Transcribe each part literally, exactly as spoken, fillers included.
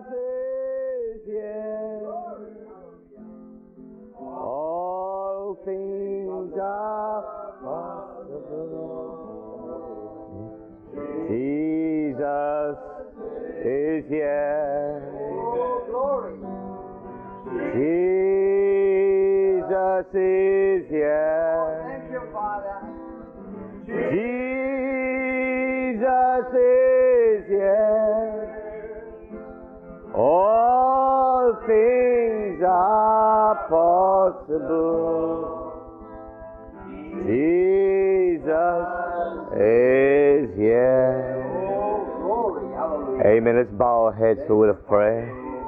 is here. All things are possible. Jesus is here. Jesus is here. Thank you, Father. Jesus is here. All things are possible. Jesus is here. Amen. Let's bow our heads for a word of prayer.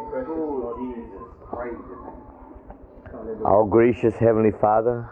Our gracious Heavenly Father,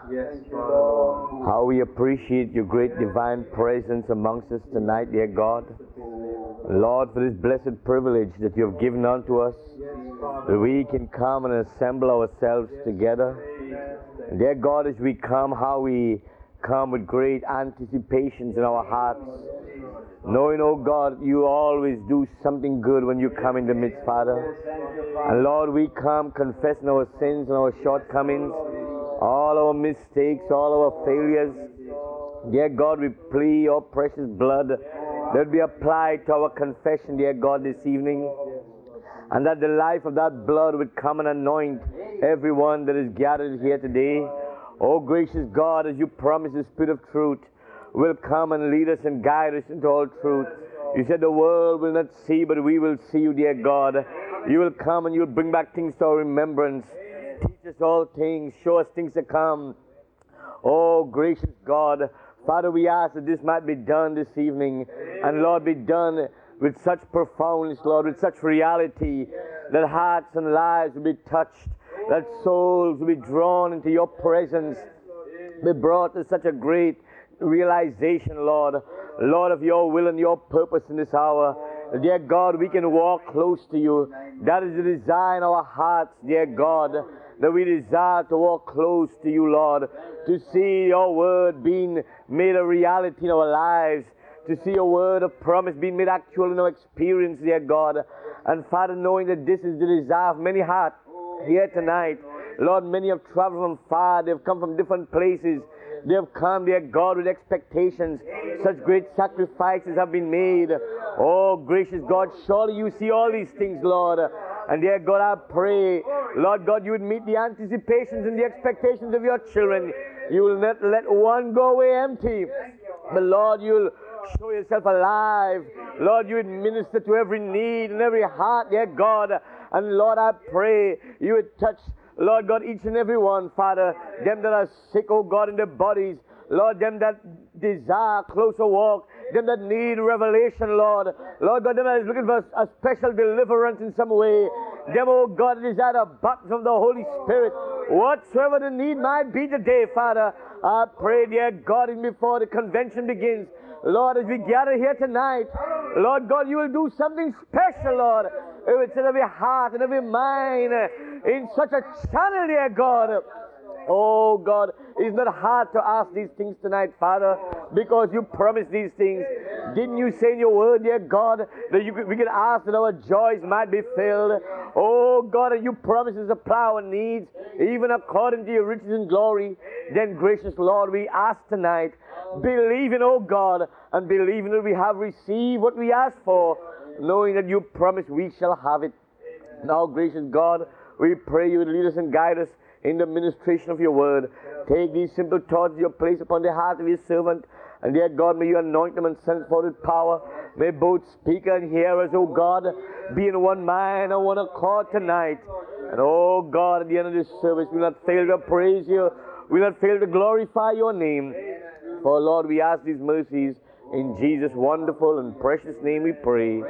how we appreciate your great divine presence amongst us tonight, dear God. Lord, for this blessed privilege that you have given unto us, that we can come and assemble ourselves together. And dear God, as we come, how we come with great anticipations in our hearts, knowing, oh God, you always do something good when you come in the midst, Father. And Lord, we come confessing our sins and our shortcomings, all our mistakes, all our failures. Dear God, we plead your precious blood that be applied to our confession, dear God, this evening. And that the life of that blood would come and anoint everyone that is gathered here today. Oh, gracious God, as you promise, the Spirit of truth will come and lead us and guide us into all truth. You said the world will not see, but we will see you, dear God. You will come and you'll bring back things to our remembrance. Teach us all things. Show us things to come. Oh, gracious God, Father, we ask that this might be done this evening. And Lord, be done with such profoundness, Lord, with such reality, that hearts and lives will be touched, that souls will be drawn into your presence, be brought to such a great realization, Lord, Lord, of your will and your purpose in this hour. Dear God, we can walk close to you. That is the desire in our hearts, dear God, that we desire to walk close to you, Lord, to see your word being made a reality in our lives, to see your word of promise being made actual in our experience, dear God. And Father, knowing that this is the desire of many hearts here tonight, Lord, many have traveled from far, they've come from different places. They have come, dear God, with expectations. Such great sacrifices have been made. Oh, gracious God, surely you see all these things, Lord. And dear God, I pray, Lord God, you would meet the anticipations and the expectations of your children. You will not let one go away empty. But Lord, you'll show yourself alive. Lord, you would minister to every need and every heart, dear God. And Lord, I pray you would touch, Lord God, each and every one, Father, them that are sick, oh God, in their bodies, Lord, them that desire closer walk, them that need revelation, Lord, Lord God, them that is looking for a special deliverance in some way, them, oh God, that desire a baptism of the Holy Spirit, whatsoever the need might be today, Father, I pray, dear God, even before the convention begins, Lord, as we gather here tonight, Lord God, you will do something special, Lord. It will set every heart and every mind in such a channel, dear God. Oh God, it's not hard to ask these things tonight, Father, because you promised these things. Didn't you say in your word, dear God, that you could, we could ask that our joys might be filled? Oh God, and you promised to supply our needs, even according to your riches and glory. Then, gracious Lord, we ask tonight, believing, oh God, and believing that we have received what we asked for, knowing that you promised we shall have it. Now, gracious God, we pray you would lead us and guide us in the ministration of your word. Take these simple thoughts you place upon the heart of your servant, and dear God, may you anoint them and send forth with power. May both speaker and hearers, oh God, be in one mind and one accord tonight. And oh God, at the end of this service, we will not fail to praise you, we will not fail to glorify your name. For Lord, we ask these mercies in Jesus' wonderful and precious name we pray.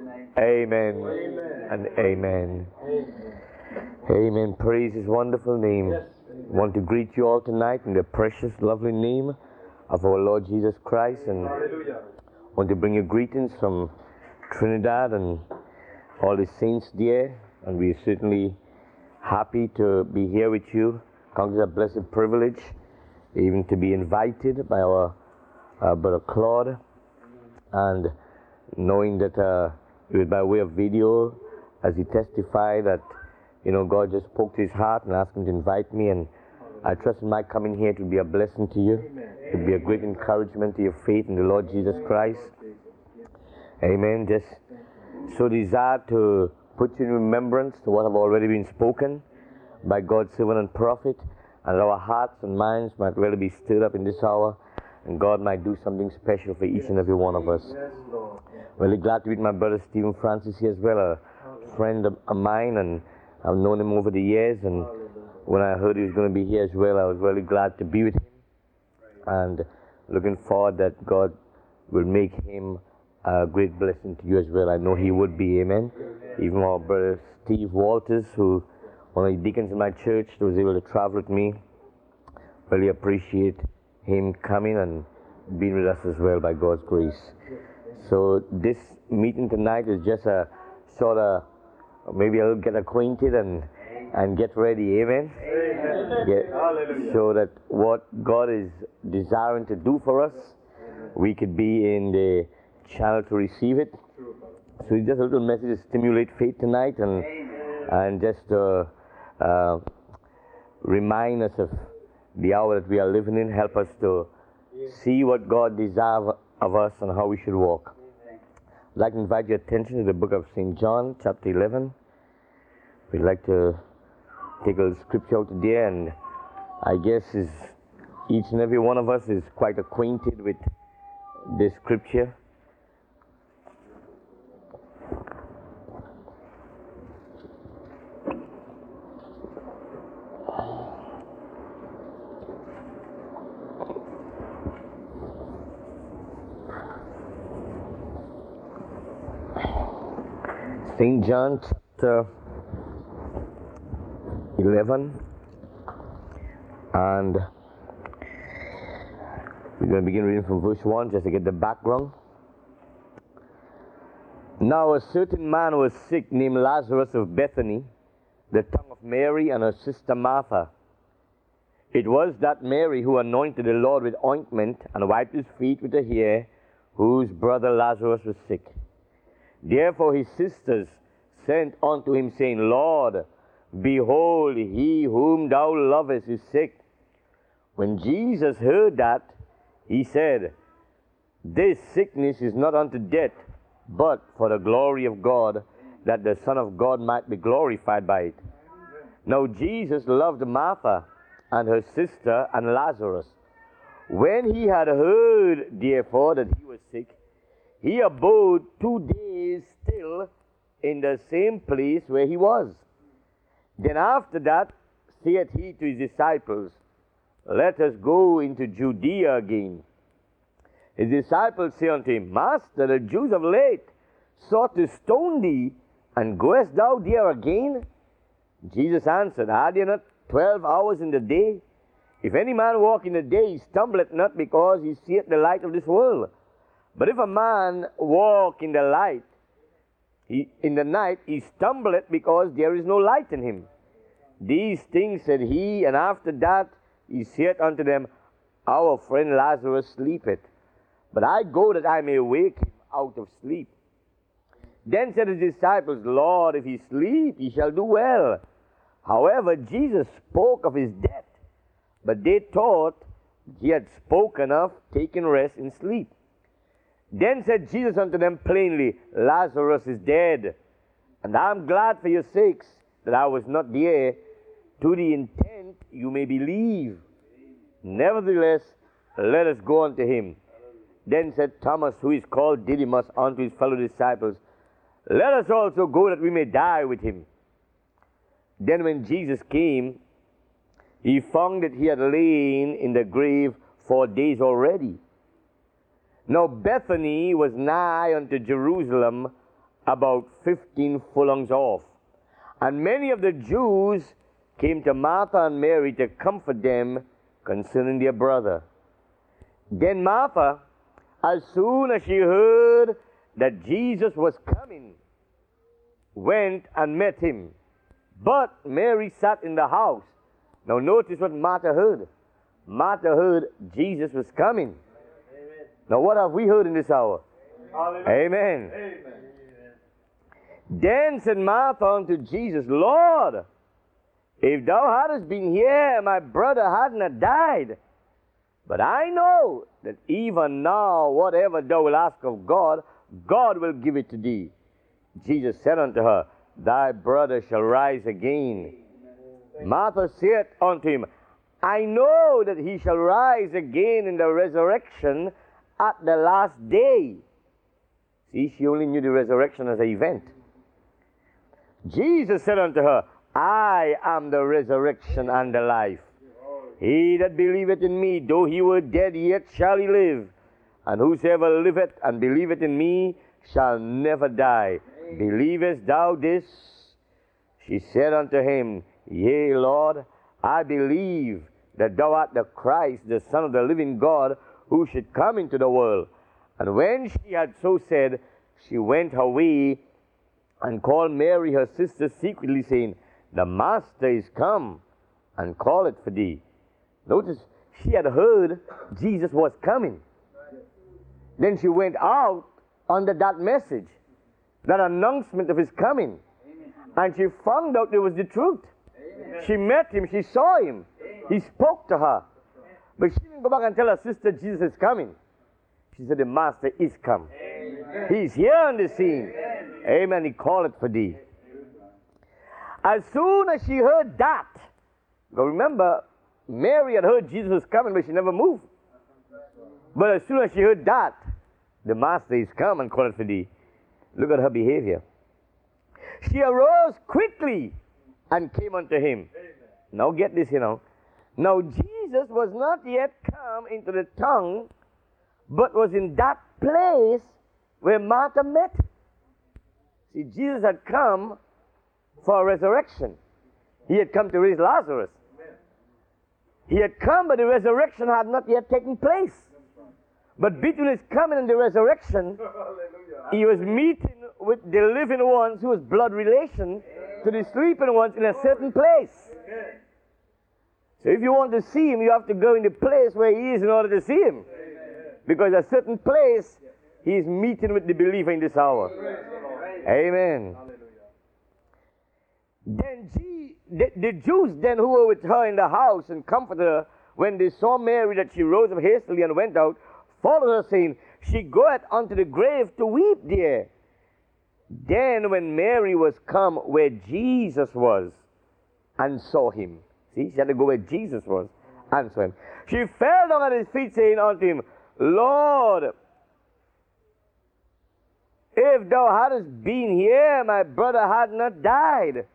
Amen, amen. And amen. Amen. Amen. Praise his wonderful name. Yes. I want to greet you all tonight in the precious, lovely name of our Lord Jesus Christ. And I want to bring you greetings from Trinidad and all the saints there. And we are certainly happy to be here with you. Count it a blessed privilege even to be invited by our uh, brother Claude, and knowing that uh, it was by way of video, as he testified that, you know, God just spoke to his heart and asked him to invite me, and I trust in my coming here to be a blessing to you, to be a great encouragement to your faith in the Lord Jesus Christ. Amen. Just so desire to put you in remembrance to what have already been spoken by God's servant and prophet, and our hearts and minds might really be stirred up in this hour, and God might do something special for each and every one of us. Really glad to meet my brother Stephen Francis here as well, a friend of mine, and I've known him over the years, and when I heard he was going to be here as well, I was really glad to be with him, and looking forward that God will make him a great blessing to you as well. I know he would be, amen. Even our brother Steve Walters, who one of the deacons in my church, who was able to travel with me, really appreciate him coming and being with us as well by God's grace. So this meeting tonight is just a sort of, maybe I'll get acquainted and and get ready, amen? Amen. Get, so that what God is desiring to do for us, we could be in the channel to receive it. So it's just a little message to stimulate faith tonight, and and just uh, uh, remind us of the hour that we are living in, help us to see what God desires of us and how we should walk. I'd like to invite your attention to the book of Saint John, chapter eleven. We'd like to take a scripture out today, and I guess is each and every one of us is quite acquainted with this scripture. Saint John chapter eleven, and we're going to begin reading from verse one just to get the background. Now a certain man was sick named Lazarus of Bethany, the town of Mary and her sister Martha. It was that Mary who anointed the Lord with ointment and wiped his feet with her hair, whose brother Lazarus was sick. Therefore his sisters sent unto him, saying, Lord, behold, he whom thou lovest is sick. When Jesus heard that, he said, This sickness is not unto death, but for the glory of God, that the Son of God might be glorified by it. Now Jesus loved Martha and her sister and Lazarus. When he had heard, therefore, that he was sick, he abode two days still in the same place where he was. Then after that saith he to his disciples, Let us go into Judea again. His disciples say unto him, Master, the Jews of late sought to stone thee, and goest thou there again? Jesus answered, Are there not twelve hours in the day? If any man walk in the day, he stumbleth not, because he seeth the light of this world. But if a man walk in the light, he, in the night, he stumbleth, because there is no light in him. These things said he, and after that he said unto them, Our friend Lazarus sleepeth, but I go that I may wake him out of sleep. Then said his disciples, Lord, if he sleep, he shall do well. However, Jesus spoke of his death, but they thought he had spoken of taking rest in sleep. Then said Jesus unto them plainly, Lazarus is dead, and I am glad for your sakes that I was not there, to the intent you may believe. Nevertheless, let us go unto him. Then said Thomas, who is called Didymus, unto his fellow disciples, Let us also go, that we may die with him. Then when Jesus came, he found that he had lain in the grave four days already. Now Bethany was nigh unto Jerusalem, about fifteen furlongs off. And many of the Jews came to Martha and Mary to comfort them concerning their brother. Then Martha, as soon as she heard that Jesus was coming, went and met him. But Mary sat in the house. Now notice what Martha heard. Martha heard Jesus was coming. Now what have we heard in this hour? Amen. Amen. Then said Martha unto Jesus, Lord, if thou hadst been here, my brother had not died. But I know that even now, whatever thou wilt ask of God, God will give it to thee. Jesus said unto her, Thy brother shall rise again. Martha said unto him, I know that he shall rise again in the resurrection at the last day. See, she only knew the resurrection as an event. Jesus said unto her, I am the resurrection and the life. He that believeth in me, though he were dead, yet shall he live. And whosoever liveth and believeth in me shall never die. Believest thou this? She said unto him, Yea, Lord, I believe that thou art the Christ, the Son of the living God, who should come into the world. And when she had so said, she went her way and called Mary her sister secretly, saying, The Master is come, and calleth for thee. Notice, she had heard Jesus was coming. Then she went out under that message, that announcement of his coming. Amen. And she found out it was the truth. Amen. She met him, she saw him. Amen. He spoke to her. But she didn't go back and tell her sister Jesus is coming. She said, the Master is come. Amen. He's here on the scene. Amen. Amen. He called it for thee. As soon as she heard that, but remember, Mary had heard Jesus was coming, but she never moved. But as soon as she heard that, the Master is come and called it for thee. Look at her behavior. She arose quickly and came unto him. Amen. Now get this, you know. Now Jesus was not yet come into the town, but was in that place where Martha met him. See, Jesus had come for a resurrection. He had come to raise Lazarus. Amen. He had come, but the resurrection had not yet taken place. But between his coming and the resurrection, he was meeting with the living ones who was blood relation to the sleeping ones in a certain place. So if you want to see him, you have to go in the place where he is in order to see him. Because at a certain place, he is meeting with the believer in this hour. Amen. Then G, the, the Jews then who were with her in the house and comforted her, when they saw Mary that she rose up hastily and went out, followed her, saying, She goeth unto the grave to weep there. Then when Mary was come where Jesus was, and saw him. See, she had to go where Jesus was, and saw him. She fell down at his feet, saying unto him, Lord, if thou hadst been here, my brother had not died.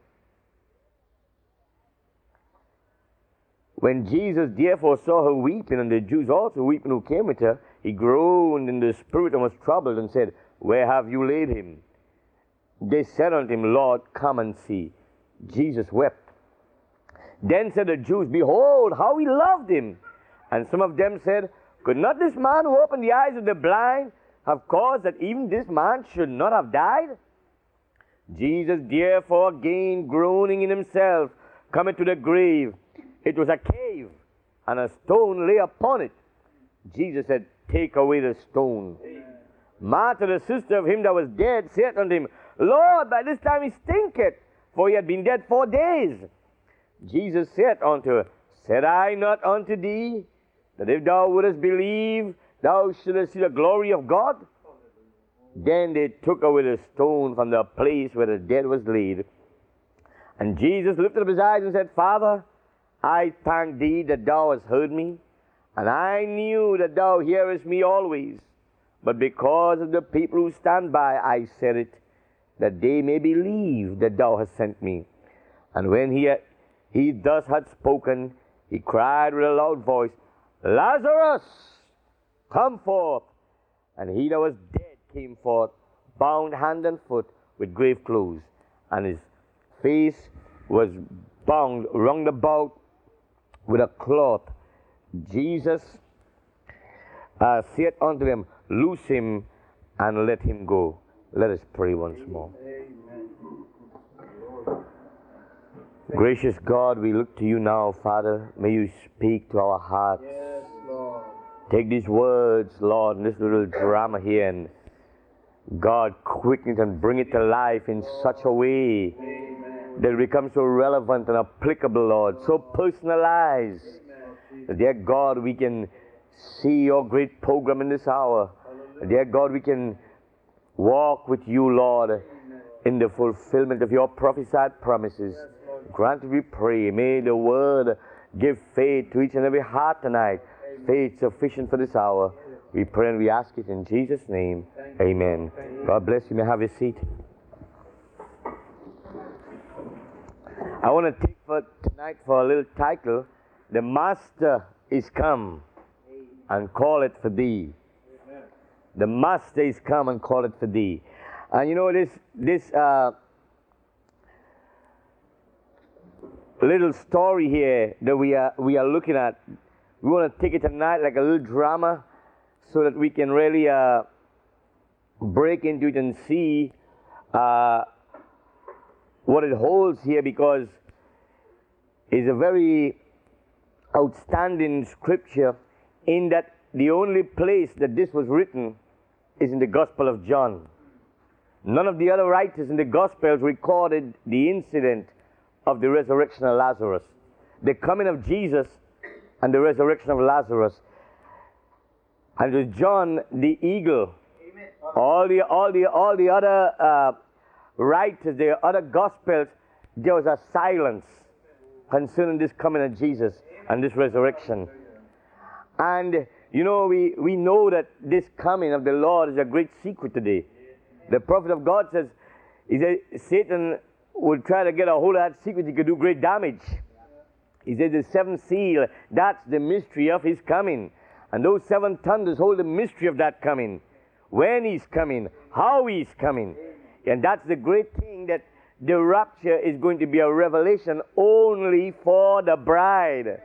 When Jesus therefore saw her weeping, and the Jews also weeping who came with her, he groaned in the spirit and was troubled, and said, Where have you laid him? They said unto him, Lord, come and see. Jesus wept. Then said the Jews, Behold, how he loved him. And some of them said, Could not this man who opened the eyes of the blind have caused that even this man should not have died? Jesus therefore again groaning in himself, cometh to the grave. It was a cave, and a stone lay upon it. Jesus said, Take away the stone. Amen. Martha, the sister of him that was dead, said unto him, Lord, by this time he stinketh, for he had been dead four days. Jesus said unto her, Said I not unto thee, that if thou wouldest believe, thou shouldest see the glory of God? Then they took away the stone from the place where the dead was laid. And Jesus lifted up his eyes and said, Father, I thank thee that thou hast heard me, and I knew that thou hearest me always. But because of the people who stand by, I said it, that they may believe that thou hast sent me. And when he, had, he thus had spoken, he cried with a loud voice, Lazarus, come forth. And he that was dead came forth, bound hand and foot with grave clothes, and his face was bound round about with a cloth. Jesus uh, said unto them, Loose him and let him go. Let us pray once more. Amen. Gracious God, we look to you now, Father. May you speak to our hearts. Yes, Lord. Take these words, Lord, in this little drama here, and God, quicken it and bring it to life in such a way that it becomes so relevant and applicable, Lord, so personalized. That, dear God, we can see your great program in this hour. Dear God, we can walk with you, Lord, in the fulfillment of your prophesied promises. Grant, we pray, may the word give faith to each and every heart tonight. Faith sufficient for this hour. We pray and we ask it in Jesus' name. Amen. God bless you. May have your seat. I want to take for tonight for a little title, The Master is Come and Call It for Thee. The Master is come and call it for thee. And you know, this this uh, little story here that we are we are looking at, we want to take it tonight like a little drama, so that we can really uh, break into it and see uh, what it holds here, because it's a very outstanding scripture, in that the only place that this was written is in the Gospel of John. None of the other writers in the Gospels recorded the incident of the resurrection of Lazarus, the coming of Jesus and the resurrection of Lazarus. And with John the eagle, all the all the all the other uh, writers, the other Gospels, there was a silence concerning this coming of Jesus and this resurrection. And you know, we, we know that this coming of the Lord is a great secret today. The prophet of God says, he said, Satan will try to get a hold of that secret, he could do great damage. He said the seventh seal, that's the mystery of his coming. And those seven thunders hold the mystery of that coming. When he's coming, how he's coming. And that's the great thing, that the rapture is going to be a revelation only for the bride.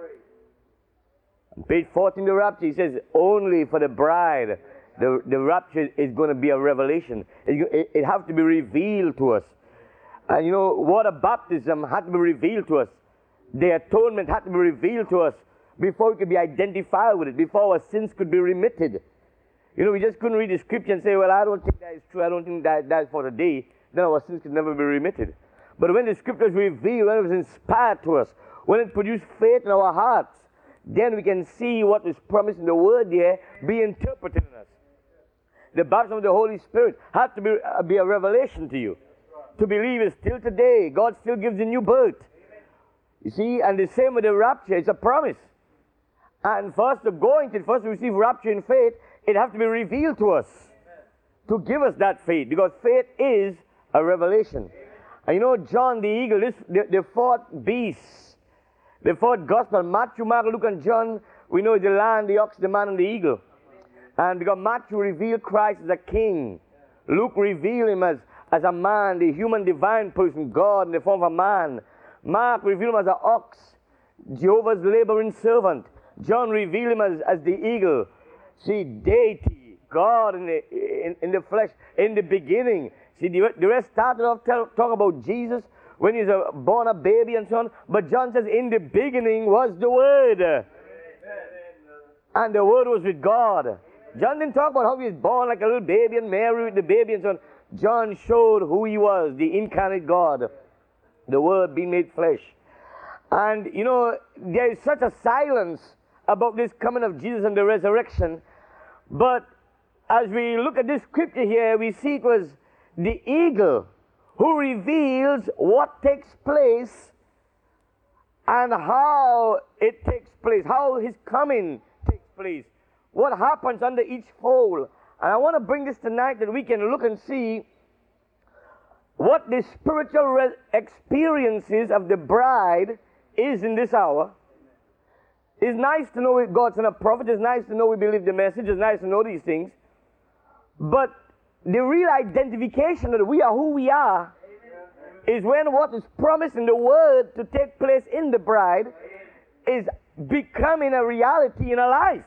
Page fourteen, the rapture, he says, only for the bride. The, the rapture is going to be a revelation. It, it, it has to be revealed to us. And you know, water baptism had to be revealed to us. The atonement had to be revealed to us before we could be identified with it, before our sins could be remitted. You know, we just couldn't read the scripture and say, well, I don't think that is true, I don't think that that is for today. Then our sins could never be remitted. But when the scripture was revealed, when it was inspired to us, when it produced faith in our hearts, then we can see what is promised in the word there be interpreted in us. The baptism of the Holy Spirit has to be, uh, be a revelation to you. To believe is still today. God still gives a new birth. You see, and the same with the rapture, it's a promise. And for us to go into it, for us to receive rapture in faith, it has to be revealed to us. To give us that faith, because faith is a revelation. And you know, John the eagle, this, the, the fourth beast, the fourth gospel, Matthew, Mark, Luke, and John, we know the lion, the ox, the man, and the eagle. And because Matthew revealed Christ as a king, Luke revealed him as, as a man, the human divine person, God in the form of a man. Mark revealed him as an ox, Jehovah's laboring servant. John revealed him as, as the eagle. See, deity, God in the, in, in the flesh, in the beginning. See, the, the rest started off tell, talk about Jesus, when he's a, born a baby and so on. But John says, in the beginning was the Word. Amen. And the Word was with God. John didn't talk about how he was born like a little baby and Mary with the baby and so on. John showed who he was, the incarnate God, the Word being made flesh. And, you know, there is such a silence about this coming of Jesus and the resurrection. But as we look at this scripture here, we see it was the eagle who reveals what takes place and how it takes place, how his coming takes place, what happens under each fold. And I want to bring this tonight that we can look and see what the spiritual re- experiences of the bride is in this hour. It's nice to know God's a prophet. It's nice to know we believe the message. It's nice to know these things. But the real identification that we are who we are is when what is promised in the Word to take place in the bride is becoming a reality in our life.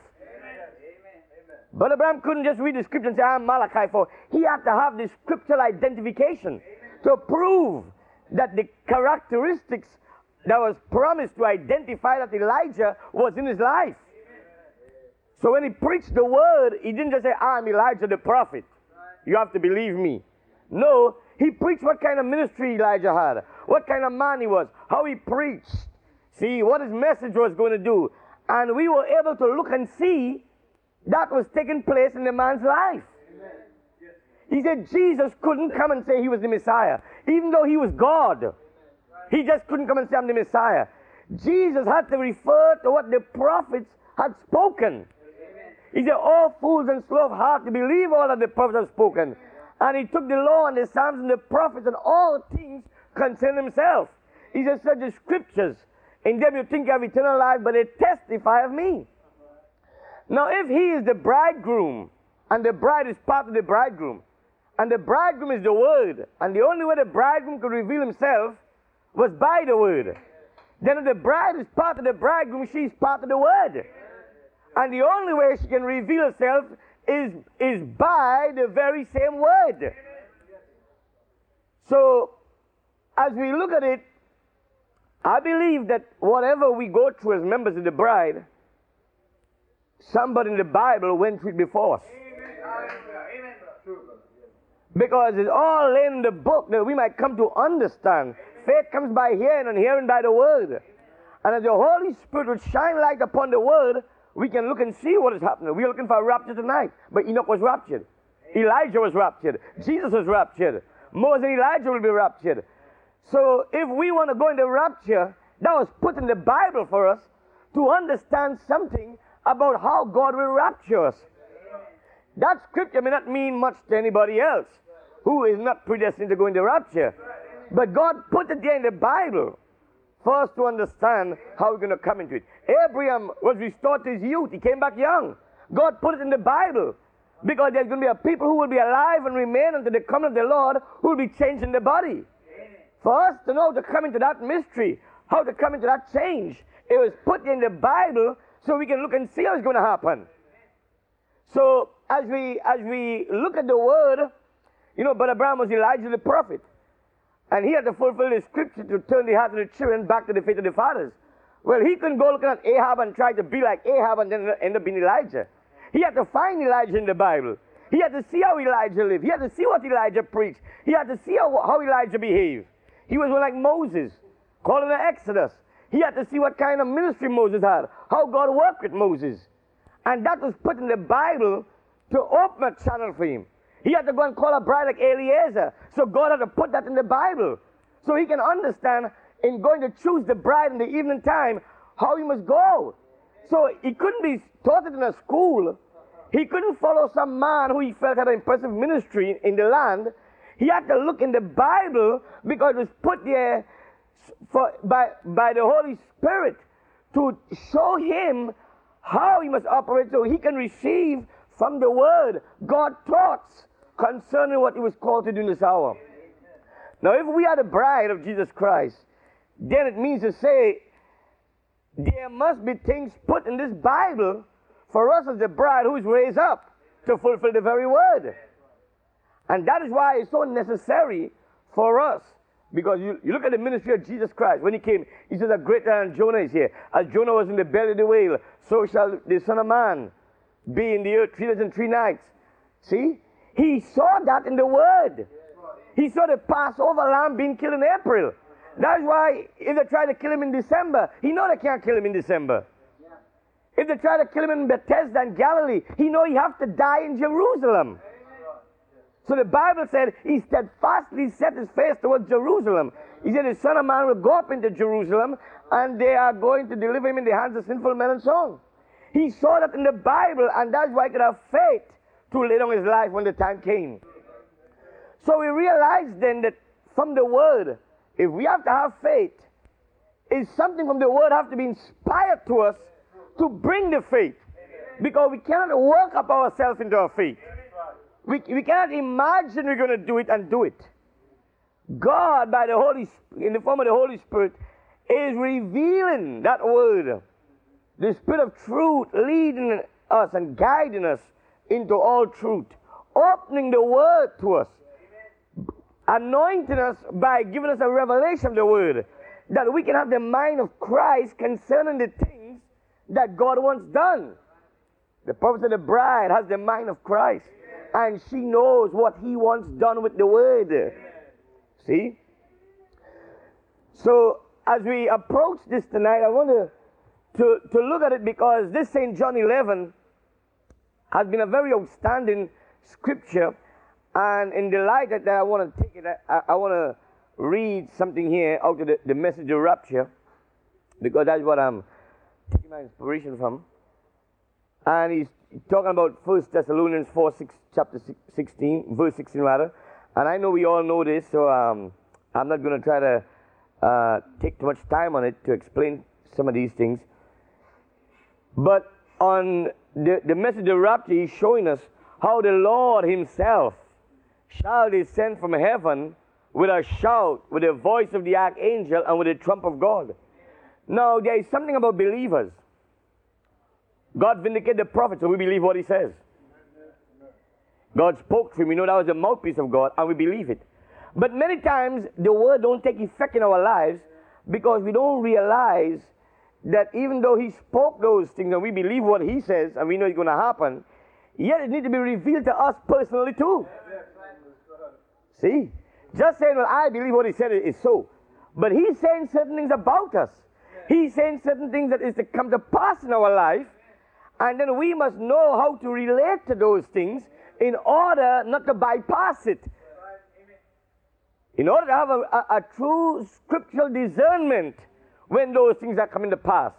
But Abraham couldn't just read the scripture and say, I'm Malachi four. He had to have this scriptural identification to prove that the characteristics that was promised to identify that Elijah was in his life. So when he preached the word, he didn't just say, I'm Elijah the prophet. You have to believe me. No, he preached what kind of ministry Elijah had, what kind of man he was, how he preached. See, what his message was going to do. And we were able to look and see that was taking place in the man's life. He said Jesus couldn't come and say he was the Messiah, even though he was God. He just couldn't come and say, I'm the Messiah. Jesus had to refer to what the prophets had spoken. He said, all fools and slow of heart to believe all that the prophets have spoken. And he took the law and the Psalms and the prophets and all things concerning himself. He said, such the scriptures, in them you think you have eternal life, but they testify of me. Now, if he is the bridegroom, and the bride is part of the bridegroom, and the bridegroom is the Word, and the only way the bridegroom could reveal himself was by the Word, then if the bride is part of the bridegroom, she is part of the Word. And the only way she can reveal herself is, is by the very same Word. So, as we look at it, I believe that whatever we go through as members of the bride, somebody in the Bible went through it before us. Because it's all in the book that we might come to understand. Faith comes by hearing, and hearing by the Word. And as the Holy Spirit would shine light upon the Word, we can look and see what is happening. We're looking for a rapture tonight. But Enoch was raptured. Elijah was raptured. Jesus was raptured. Moses and Elijah will be raptured. So if we want to go into rapture, that was put in the Bible for us to understand something about how God will rapture us. That scripture may not mean much to anybody else who is not predestined to go into rapture. But God put it there in the Bible for us to understand how we're going to come into it. Abraham was restored to his youth. He came back young. God put it in the Bible because there's going to be a people who will be alive and remain until the coming of the Lord, who will be changed in the body. For us to know to come into that mystery, how to come into that change, it was put in the Bible so we can look and see how it's going to happen. So as we as we look at the Word, you know, Brother Abraham was Elijah the prophet. And he had to fulfill the scripture to turn the heart of the children back to the faith of the fathers. Well, he couldn't go looking at Ahab and try to be like Ahab and then end up being Elijah. He had to find Elijah in the Bible. He had to see how Elijah lived. He had to see what Elijah preached. He had to see how, how Elijah behaved. He was like Moses, called in the Exodus. He had to see what kind of ministry Moses had, how God worked with Moses. And that was put in the Bible to open a channel for him. He had to go and call a bride like Eliezer. So God had to put that in the Bible. So he can understand in going to choose the bride in the evening time, how he must go. So he couldn't be taught it in a school. He couldn't follow some man who he felt had an impressive ministry in the land. He had to look in the Bible because it was put there for, by, by the Holy Spirit to show him how he must operate so he can receive from the Word God's thoughts concerning what he was called to do in this hour. Now, if we are the bride of Jesus Christ, then it means to say there must be things put in this Bible for us as the bride who is raised up to fulfill the very Word. And that is why it's so necessary for us. Because you, you look at the ministry of Jesus Christ. When he came, he says, a greater than Jonah is here. As Jonah was in the belly of the whale, so shall the Son of Man be in the earth three days and three nights. See? He saw that in the Word. He saw the Passover lamb being killed in April. That's why if they try to kill him in December, he know they can't kill him in December. If they try to kill him in Bethesda and Galilee, he know he have to die in Jerusalem. So the Bible said he steadfastly set his face towards Jerusalem. He said the Son of Man will go up into Jerusalem and they are going to deliver him in the hands of sinful men and so on. He saw that in the Bible, and that's why he could have faith to lay down his life when the time came. So we realize then that from the Word, if we have to have faith, is something from the Word have to be inspired to us to bring the faith. Because we cannot work up ourselves into our faith. We, we cannot imagine we're going to do it and do it. God, by the Holy, in the form of the Holy Spirit, is revealing that Word. The Spirit of truth leading us and guiding us into all truth. Opening the Word to us. Anointing us by giving us a revelation of the Word. That we can have the mind of Christ concerning the things that God wants done. The prophet of the bride has the mind of Christ. and she knows what he wants done with the word. See? So, as we approach this tonight, I want to, to, to look at it because this Saint John eleven has been a very outstanding scripture. And in the light that I want to take it, I, I want to read something here out of the, the message of rapture, because that's what I'm taking my inspiration from. And he's talking about First Thessalonians four, six, chapter sixteen, verse sixteen rather. And I know we all know this, so um, I'm not going to try to uh, take too much time on it to explain some of these things. But on the, the message of rapture, he's showing us how the Lord himself shall descend from heaven with a shout, with the voice of the archangel, and with the trump of God. Now, there is something about believers. God vindicated the prophet, so we believe what he says. God spoke to him. We know that was the mouthpiece of God, and we believe it. But many times, the word don't take effect in our lives because we don't realize that even though he spoke those things, and we believe what he says, and we know it's going to happen, yet it needs to be revealed to us personally too. See? Just saying, well, I believe what he said is so. But he's saying certain things about us. He's saying certain things that is to come to pass in our life. And then we must know how to relate to those things in order not to bypass it. In order to have a, a, a true scriptural discernment when those things are coming to pass.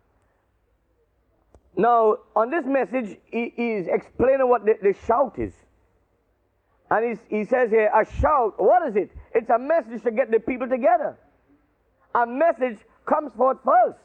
Now, on this message, he is explaining what the, the shout is. And he's, he says here, a shout, what is it? It's a message to get the people together. A message comes forth first.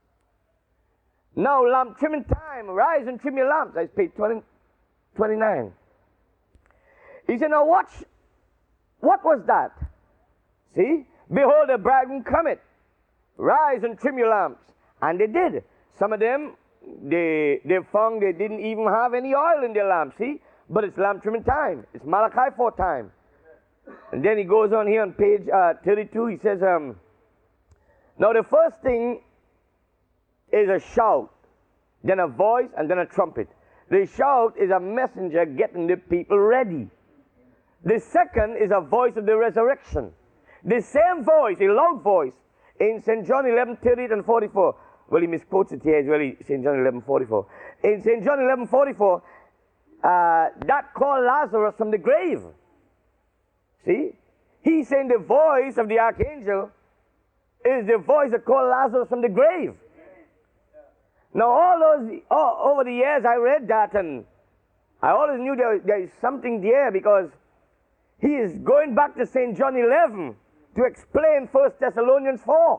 Now, lamp trimming time, rise and trim your lamps. That's page twenty, twenty-nine. He said, now watch, what was that? See? Behold, the bridegroom cometh. Rise and trim your lamps. And they did. Some of them, they, they found they didn't even have any oil in their lamps, see? But it's lamp trimming time. It's Malachi four time. And then he goes on here on page uh, thirty-two. He says, um, now the first thing is a shout, then a voice, and then a trumpet. The shout is a messenger getting the people ready. The second is a voice of the resurrection. The same voice, a loud voice, in Saint John eleven, thirty-eight and forty-four. Well, he misquotes it here. It's really Saint John eleven, forty-four. In Saint John eleven, forty-four, uh, that called Lazarus from the grave. See? He's saying the voice of the archangel is the voice that called Lazarus from the grave. Now, all those, all, over the years, I read that, and I always knew there, there is something there, because he is going back to Saint John eleven to explain First Thessalonians four.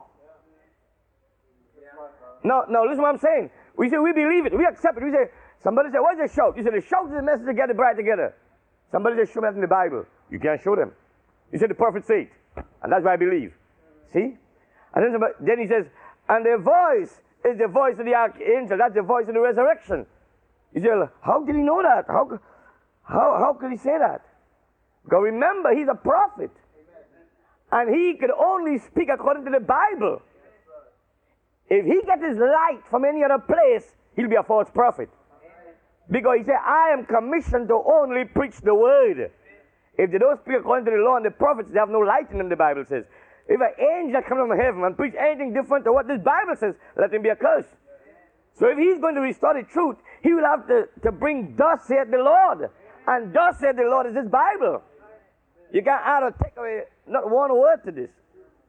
Now, now, listen what I'm saying. We say we believe it, we accept it. We say, somebody say, what is a shout? You say, the shout is the message to get the bride together. Somebody says, show me that in the Bible. You can't show them. You say, the prophet said it, and that's what I believe. See? And then, somebody, then he says, and the voice is the voice of the archangel. That's the voice of the resurrection. You say, how did he know that? How, how, how could he say that? Because remember, he's a prophet. And he could only speak according to the Bible. If he gets his light from any other place, he'll be a false prophet. Because he said, I am commissioned to only preach the word. If they don't speak according to the law and the prophets, they have no light in them, the Bible says. If an angel comes from heaven and preach anything different to what this Bible says, let him be accursed. So if he's going to restore the truth, he will have to, to bring thus saith the Lord. And thus saith the Lord is this Bible. You can't add or take away not one word to this.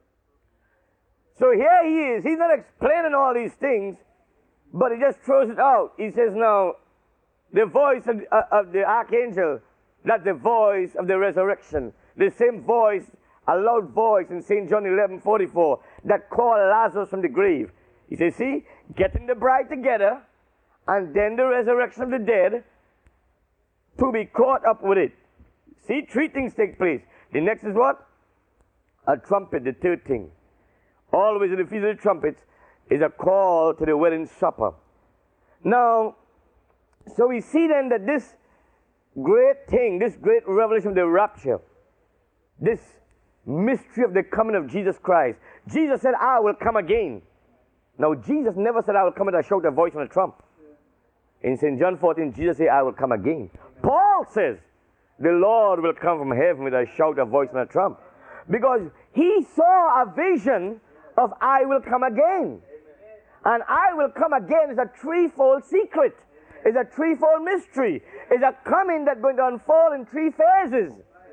So here he is. He's not explaining all these things, but he just throws it out. He says, now, the voice of, uh, of the archangel, that's the voice of the resurrection. The same voice, a loud voice in Saint John eleven, forty-four, that called Lazarus from the grave. He says, see, getting the bride together, and then the resurrection of the dead, to be caught up with it. See, three things take place. The next is what? A trumpet, the third thing. Always in the feast of the trumpets is a call to the wedding supper. Now, so we see then that this great thing, this great revelation of the rapture, this mystery of the coming of Jesus Christ. Jesus said, I will come again. Now, Jesus never said, I will come with a shout, a voice, and a trump. In Saint John fourteen, Jesus said, I will come again. Paul says, the Lord will come from heaven with a shout, a voice, and a trump. Because he saw a vision of I will come again. And I will come again is a threefold secret. It's a threefold mystery. It's a coming that's going to unfold in three phases.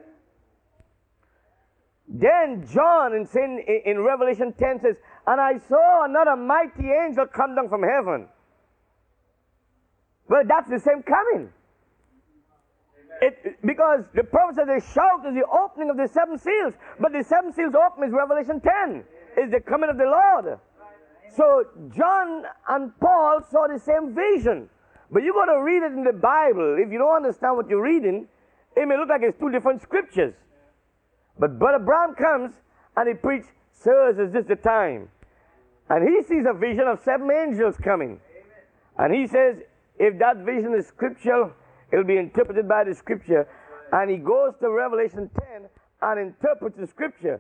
Then John in, in Revelation ten says, and I saw another mighty angel come down from heaven. Well, that's the same coming. It, because the prophet said the shout is the opening of the seven seals. But the seven seals open is Revelation ten. Is the coming of the Lord. So John and Paul saw the same vision. But you got to read it in the Bible. If you don't understand what you're reading, it may look like it's two different scriptures. But Brother Branham comes and he preaches, sirs, is this the time? And he sees a vision of seven angels coming. And he says, if that vision is scriptural, it'll be interpreted by the scripture. And he goes to Revelation ten and interprets the scripture.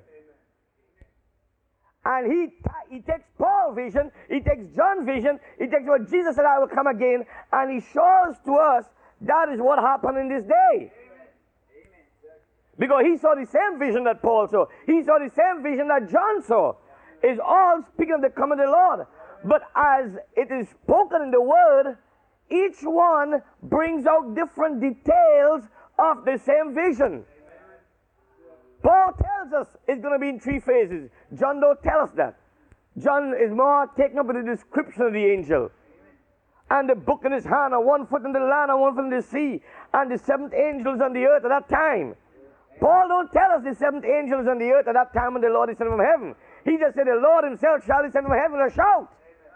And he, he takes Paul's vision, he takes John's vision, he takes what Jesus said, I will come again, and he shows to us that is what happened in this day. Because he saw the same vision that Paul saw. He saw the same vision that John saw. It's all speaking of the coming of the Lord. But as it is spoken in the Word, each one brings out different details of the same vision. Paul tells us it's going to be in three phases. John don't tell us that. John is more taken up with the description of the angel. And the book in his hand, and one foot in the land, and one foot in the sea, and the seventh angels on the earth at that time. Paul don't tell us the seventh angels on the earth at that time when the Lord is sent from heaven. He just said the Lord himself shall descend from heaven with a shout.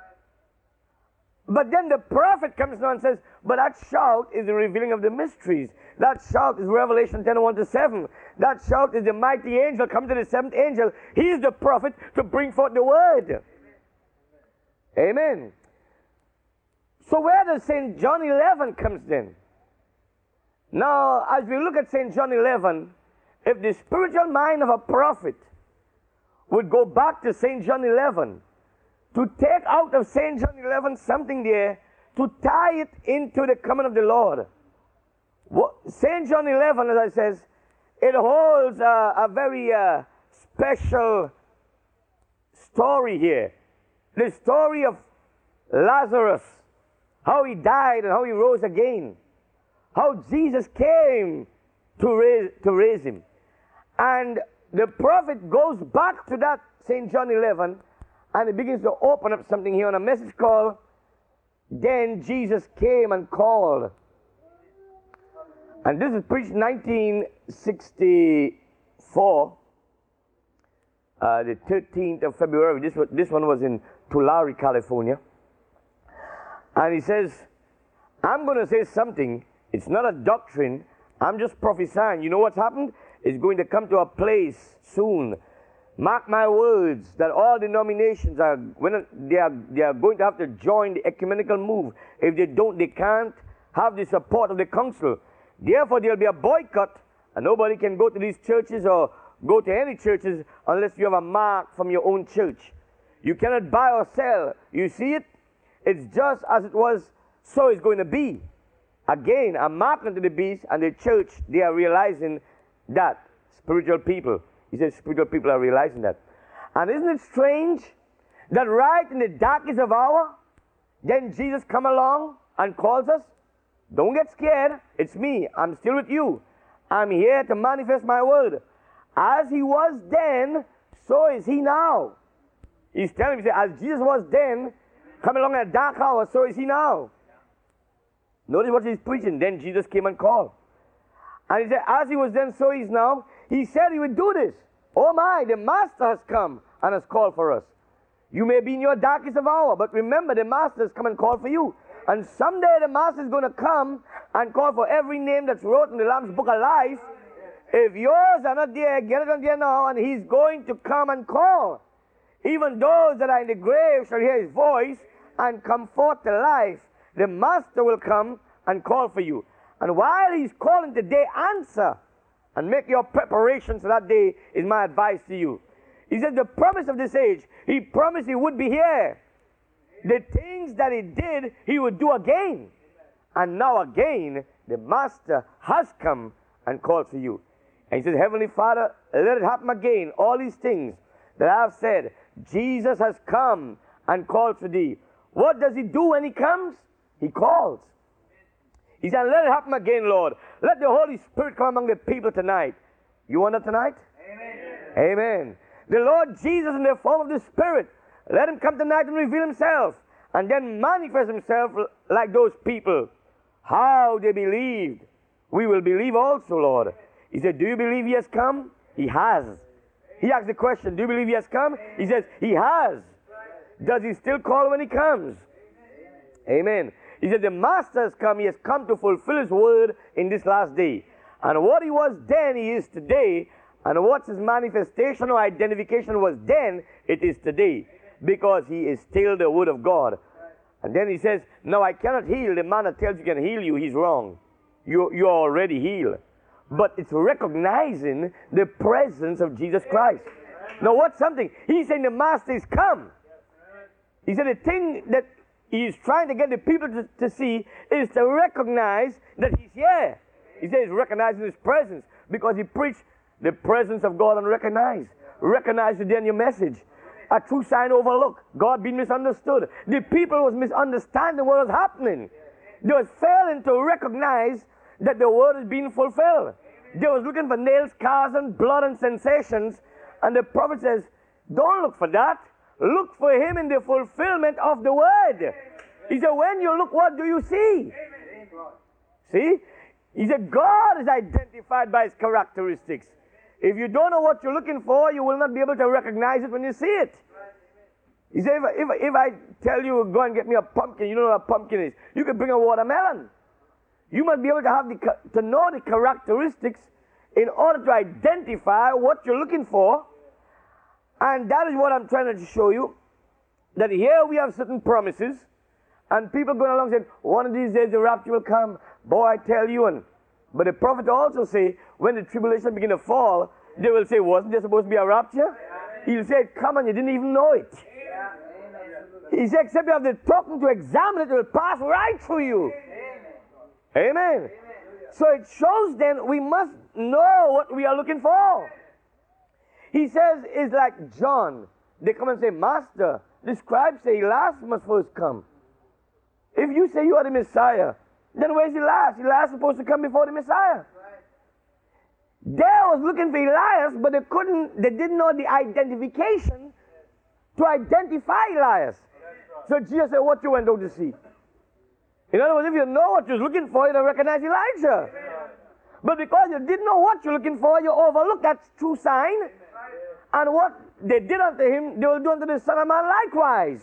But then the prophet comes now and says, but that shout is the revealing of the mysteries. That shout is Revelation ten, one to seven. That shout is the mighty angel coming to the seventh angel. He is the prophet to bring forth the word. Amen. So where does Saint John eleven comes then? Now, as we look at Saint John eleven, if the spiritual mind of a prophet would go back to Saint John eleven, to take out of Saint John eleven something there, to tie it into the coming of the Lord. Saint John eleven, as I says, it holds a, a very uh, special story here. The story of Lazarus, how he died and how he rose again. How Jesus came to raise, to raise him. And the prophet goes back to that Saint John eleven, and he begins to open up something here on a message called, Then Jesus Came and Called. And this is preached nineteen sixty-four, uh, the thirteenth of February. This, was, this one was in Tulare, California. And he says, I'm going to say something. It's not a doctrine. I'm just prophesying. You know what's happened? It's going to come to a place soon. Mark my words that all denominations are when they are they are going to have to join the ecumenical move. If they don't, they can't have the support of the council. Therefore, there will be a boycott, and nobody can go to these churches or go to any churches unless you have a mark from your own church. You cannot buy or sell. You see it? It's just as it was, so it's going to be. Again, a mark unto the beast, and the church, they are realizing that. Spiritual people. He says spiritual people are realizing that. And isn't it strange that right in the darkest of hour, then Jesus come along and calls us? Don't get scared. It's me. I'm still with you. I'm here to manifest my word. As he was then, so is he now. He's telling me, as Jesus was then, coming along in a dark hour, so is he now. Notice what he's preaching. Then Jesus came and called. And he said, as he was then, so he is now. He said he would do this. Oh my, the Master has come and has called for us. You may be in your darkest of hour, but remember, the Master has come and called for you. And someday the Master is going to come and call for every name that's wrote in the Lamb's Book of Life. If yours are not there, get it on there now, and he's going to come and call. Even those that are in the grave shall hear his voice and come forth to life. The Master will come and call for you. And while he's calling today, answer and make your preparations for that day is my advice to you. He said the promise of this age, he promised he would be here. The things that he did, he would do again. And now again, the Master has come and called for you. And he says, Heavenly Father, let it happen again. All these things that I have said, Jesus has come and called for thee. What does he do when he comes? He calls. He said, let it happen again, Lord. Let the Holy Spirit come among the people tonight. You want it tonight? Amen. Amen. The Lord Jesus in the form of the Spirit, let him come tonight and reveal himself, and then manifest himself like those people. How they believed, we will believe also, Lord. He said, do you believe he has come? He has. He asked the question, do you believe he has come? He says, he has. Does he still call when he comes? Amen. He said, the Master has come. He has come to fulfill his word in this last day. And what he was then, he is today. And what his manifestation or identification was then, it is today. Because he is still the word of God. And then he says, no, I cannot heal. The man that tells you can heal you, he's wrong. You, you're already healed. But it's recognizing the presence of Jesus Christ. Now what's something? He's saying the Master is come. He said the thing that he's trying to get the people to, to see is to recognize that he's here. He says recognizing his presence because he preached the presence of God unrecognized. Recognize it in your message. A true sign overlooked. God being misunderstood. The people was misunderstanding what was happening. They was failing to recognize that the word is being fulfilled. They was looking for nails, scars, and blood and sensations. And the prophet says, don't look for that. Look for him in the fulfillment of the word. He said, when you look, what do you see? See? He said, God is identified by his characteristics. If you don't know what you're looking for, you will not be able to recognize it when you see it. He said, if, if, if I tell you, go and get me a pumpkin, you don't know what a pumpkin is. You can bring a watermelon. You must be able to have the, to know the characteristics in order to identify what you're looking for. And that is what I'm trying to show you. That here we have certain promises. And people going along saying, one of these days the rapture will come. Boy, I tell you. And, but the prophet also say, when the tribulation begin to fall, they will say, wasn't there supposed to be a rapture? He'll say, come on, you didn't even know it. He said, except you have the talking to examine it, it will pass right through you. Amen. Amen. So it shows then we must know what we are looking for. He says it's like John. They come and say, Master, the scribes say Elias must first come. If you say you are the Messiah, then where's Elias? Elias is supposed to come before the Messiah. They was looking for Elias, but they couldn't, they didn't know the identification to identify Elias. So Jesus said, what you went out to see? In other words, if you know what you're looking for, you don't recognize Elijah. But because you didn't know what you're looking for, you overlooked that true sign. And what they did unto him, they will do unto the Son of Man likewise.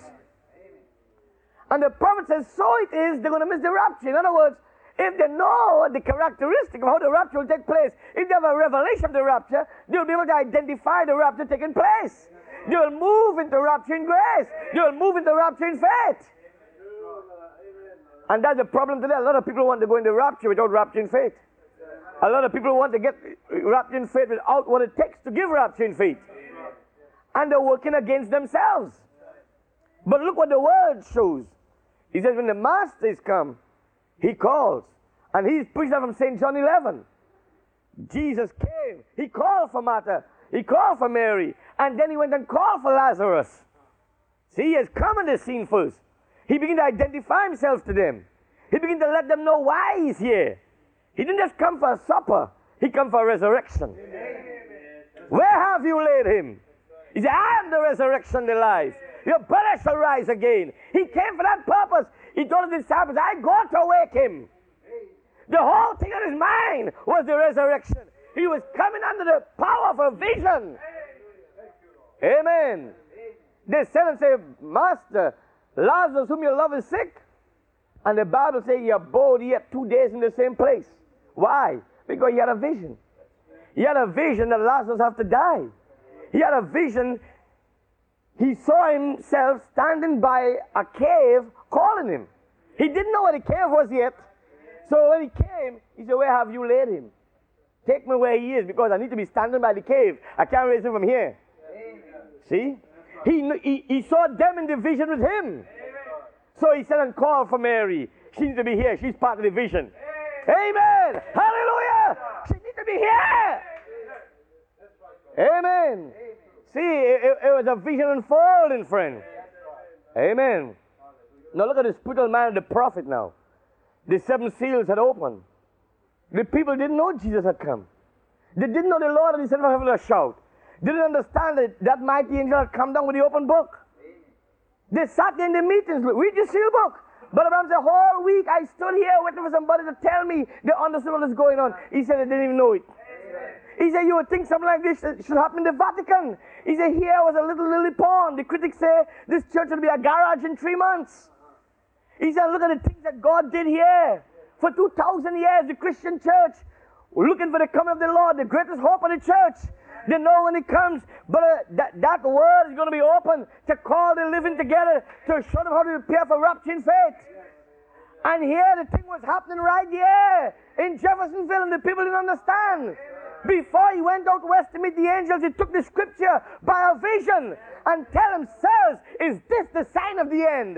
And the prophet says, so it is, they're going to miss the rapture. In other words, if they know the characteristic of how the rapture will take place, if they have a revelation of the rapture, they'll be able to identify the rapture taking place. They will move into rapture in grace. They will move into rapture in faith. And that's the problem today. A lot of people want to go into rapture without rapture in faith. A lot of people want to get rapture in faith without what it takes to give rapture in faith. And they're working against themselves. But look what the word shows. He says when the Master is come, he calls. And he's preached that from Saint John eleven. Jesus came. He called for Martha. He called for Mary. And then he went and called for Lazarus. See, he has come on the scene first. He began to identify himself to them. He began to let them know why he's here. He didn't just come for a supper. He came for a resurrection. Amen. Where have you laid him? He said, I am the resurrection and the life. Your brother shall rise again. He came for that purpose. He told his disciples, I go to awake him. The whole thing on his mind was the resurrection. He was coming under the power of a vision. Amen. They said and said, Master, Lazarus whom you love is sick. And the Bible says he abode yet two days in the same place. Why? Because he had a vision. He had a vision that Lazarus have to die. He had a vision. He saw himself standing by a cave calling him. He didn't know where the cave was yet. So when he came, he said, where have you laid him? Take me where he is because I need to be standing by the cave. I can't raise him from here. See? He, he, he saw them in the vision with him. So he said and called for Mary. She needs to be here. She's part of the vision. Amen. Hallelujah. She needs to should be here. Amen. See, it, it was a vision unfolding, friend. Amen. Now look at the spiritual man of the prophet now. The seven seals had opened. The people didn't know Jesus had come. They didn't know the Lord had descended from heaven with a shout. They didn't understand that that mighty angel had come down with the open book. They sat in the meetings, read the seal book. But around the whole week, I stood here waiting for somebody to tell me they understood what was going on. He said they didn't even know it. He said, you would think something like this should happen in the Vatican. He said, here was a little lily pond. The critics say this church will be a garage in three months. He said, look at the things that God did here. For two thousand years, the Christian church, looking for the coming of the Lord, the greatest hope of the church. They know when it comes, but uh, that, that word is going to be open to call the living together, to show them how to prepare for rapture in faith. And here the thing was happening right here in Jeffersonville, and the people didn't understand. Before he went out west to meet the angels, he took the scripture by a vision and tell themselves, is this the sign of the end?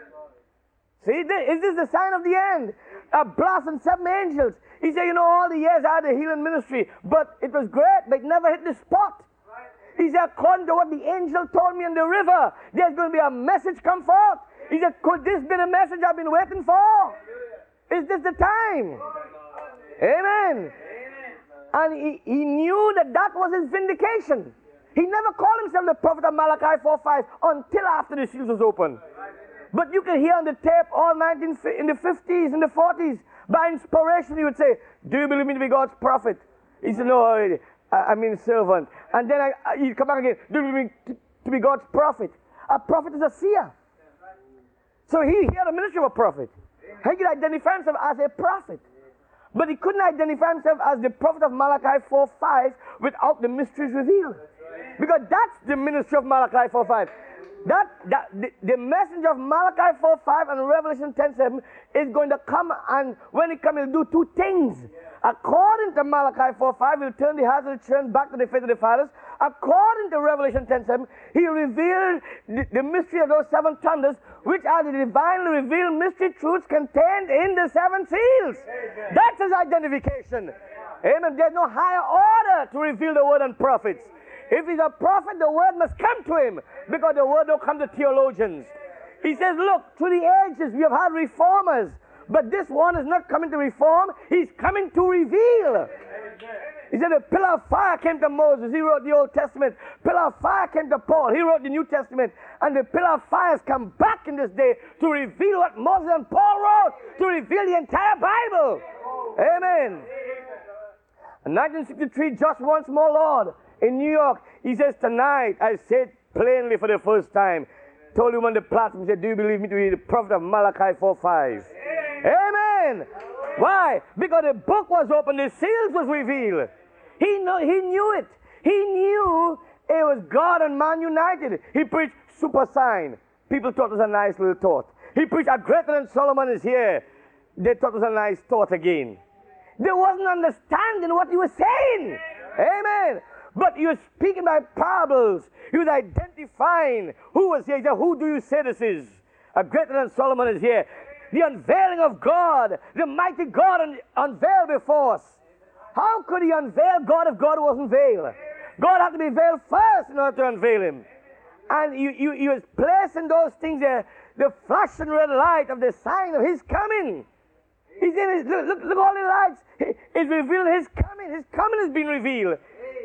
See, is this the sign of the end? A blast and seven angels. He said, you know, all the years I had a healing ministry, but it was great, but it never hit the spot. He said, according to what the angel told me in the river, there's going to be a message come forth. He said, could this be the message I've been waiting for? Is this the time? Amen. And he, he knew that that was his vindication. He never called himself the prophet of Malachi four five until after the seals was opened. But you can hear on the tape all nineteen, in the fifties, in the forties, by inspiration he would say, do you believe me to be God's prophet? He said, no, I, I mean servant. And then I, I, he'd come back again, do you believe me to, to be God's prophet? A prophet is a seer. So he, he had a ministry of a prophet. He could identify himself as a prophet. But he couldn't identify himself as the prophet of Malachi four five without the mysteries revealed. Because that's the ministry of Malachi four five. That, that the, the messenger of Malachi four five and Revelation ten seven is going to come, and when he comes, he'll do two things. According to Malachi four five, he'll turn the hearts of the children back to the faith of the fathers. According to Revelation ten seven, he revealed the, the mystery of those seven thunders, which are the divinely revealed mystery truths contained in the seven seals. Amen. That's his identification. Amen. There's no higher order to reveal the word and prophets. If he's a prophet, the word must come to him, because the word don't come to theologians. He says, look, through the ages we have had reformers, but this one is not coming to reform, he's coming to reveal. He said the pillar of fire came to Moses, he wrote the Old Testament. Pillar of fire came to Paul, he wrote the New Testament. And the pillar of fire has come back in this day to reveal what Moses and Paul wrote, to reveal the entire Bible. Amen. In nineteen sixty-three, just once more, Lord, in New York, he says, tonight, I said plainly for the first time, told him on the platform, he said, do you believe me to be the prophet of Malachi four five? Amen. Why? Because the book was opened, the seals was revealed. He, know, he knew it. He knew it was God and man united. He preached super sign. People thought it was a nice little thought. He preached a greater than Solomon is here. They thought it was a nice thought again. They wasn't understanding what he was saying. Amen. But he was speaking by parables. He was identifying who was here. He said, who do you say this is? A greater than Solomon is here. The unveiling of God, the mighty God un- unveiled before us. How could he unveil God if God wasn't veiled? God had to be veiled first in order to unveil him. And you, you, he was placing those things there, the flashing red light of the sign of his coming. He's in his, look, look, look all the lights. It's revealed his coming. His coming has been revealed.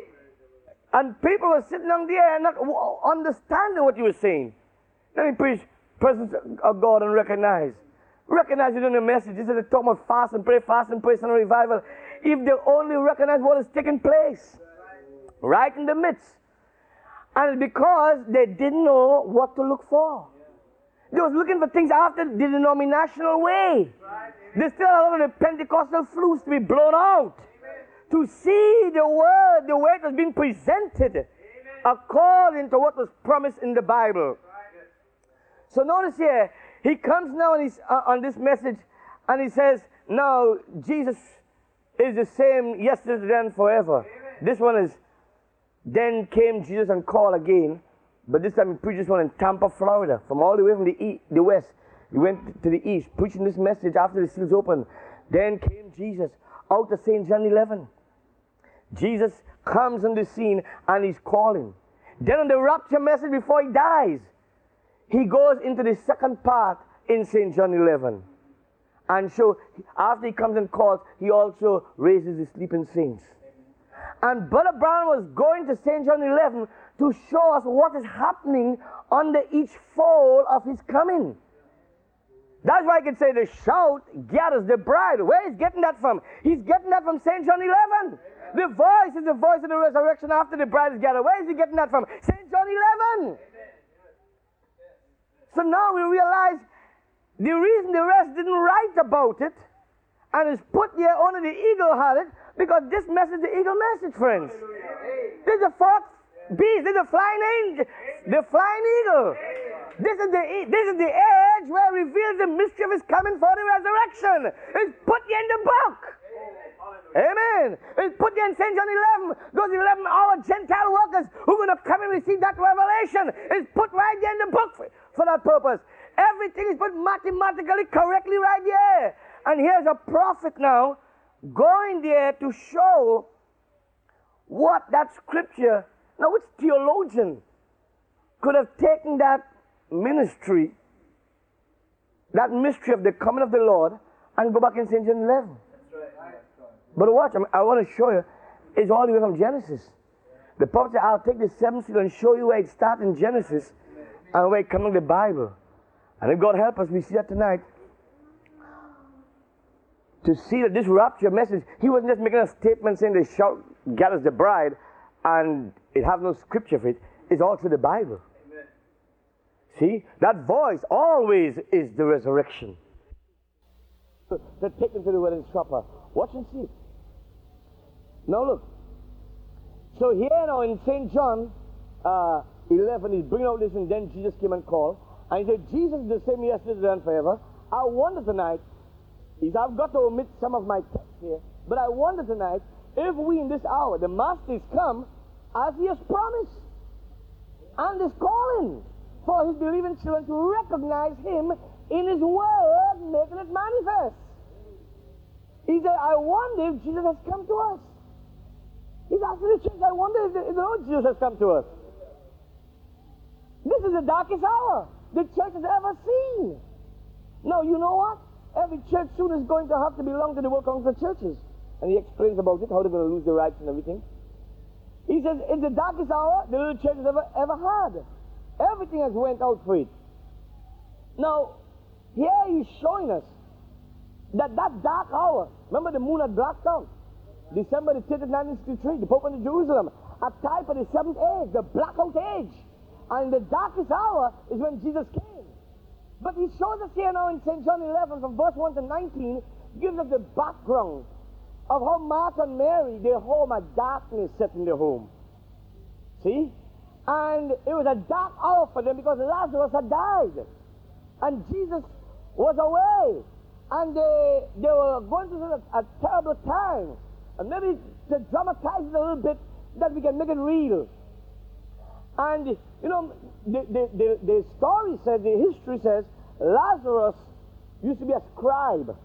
And people were sitting down there and not understanding what he was saying. Then he preached presence of God and recognize. Recognize it in the message. He said they talk about fast and pray, fast and pray, and revival. If they only recognize what is taking place right in the midst. And because they didn't know what to look for. They was looking for things after the denominational way. They still had a lot of the Pentecostal flutes to be blown out. To see the word, the way it was being presented according to what was promised in the Bible. So notice here, he comes now and he's, uh, on this message and he says, now Jesus is the same yesterday, today, and forever. This one is, then came Jesus and called again, but this time he preached this one in Tampa, Florida, from all the way from the, east, the west. He went to the east, preaching this message after the seals opened. Then came Jesus out of Saint John eleven. Jesus comes on the scene and he's calling. Then on the rapture message before he dies, he goes into the second part in Saint John eleven. And so after he comes and calls, he also raises the sleeping saints. And Brother Brown was going to Saint John eleven to show us what is happening under each fold of his coming. That's why I can say the shout gathers the bride. Where is he getting that from? He's getting that from Saint John eleven. The voice is the voice of the resurrection after the bride is gathered. Where is he getting that from? Saint John eleven. So now we realize the reason the rest didn't write about it and is put there only the eagle had it, because this message is the eagle message, friends. This is the fourth beast. This is the flying angel, the flying eagle. This is the this is the age where it reveals the mystery of his coming for the resurrection. It's put there in the book. Amen. It's put there in Saint John eleven. Those eleven hour Gentile workers who are going to come and receive that revelation. It's put right there in the book for, for that purpose. Everything is put mathematically correctly right there. And here's a prophet now going there to show what that scripture, now which theologian could have taken that ministry, that mystery of the coming of the Lord, and go back in Saint John eleven. But watch, I, mean, I want to show you, it's all the way from Genesis. The prophet said, I'll take the seventh seal and show you where it starts in Genesis and where it comes in the Bible. And if God help us, we see that tonight. To see that this rapture message, he wasn't just making a statement saying the shout gathers the bride and it has no scripture for it. It's all through the Bible. Amen. See, that voice always is the resurrection. To take them to the wedding supper. Watch and see. Now look. So here now in Saint John uh, eleven, he's bringing out this, and then Jesus came and called. And he said, Jesus is the same yesterday and forever. I wonder tonight, is I've got to omit some of my text here, but I wonder tonight if we in this hour, the Master is come as he has promised, and is calling for his believing children to recognize him in his word, making it manifest. He said, I wonder if Jesus has come to us. He's asking the church, I wonder if the, if the Lord Jesus has come to us. This is the darkest hour the church has ever seen. Now, you know what? Every church soon is going to have to belong to the World Council of Churches. And he explains about it, how they're going to lose their rights and everything. He says, it's the darkest hour the little church has ever, ever had. Everything has went out for it. Now, here he's showing us that that dark hour, remember the moon had blacked out. December the thirtieth, nineteen sixty-three, the Pope went to Jerusalem, a type of the seventh age, the blackout age. And the darkest hour is when Jesus came. But he shows us here now in Saint John eleven, from verse one to nineteen, gives us the background of how Martha and Mary, their home, a darkness set in their home. See? And it was a dark hour for them because Lazarus had died. And Jesus was away. And they, they were going through a, a terrible time. And maybe to dramatize it a little bit, that we can make it real. And, you know, the, the, the, the story says, the history says, Lazarus used to be a scribe.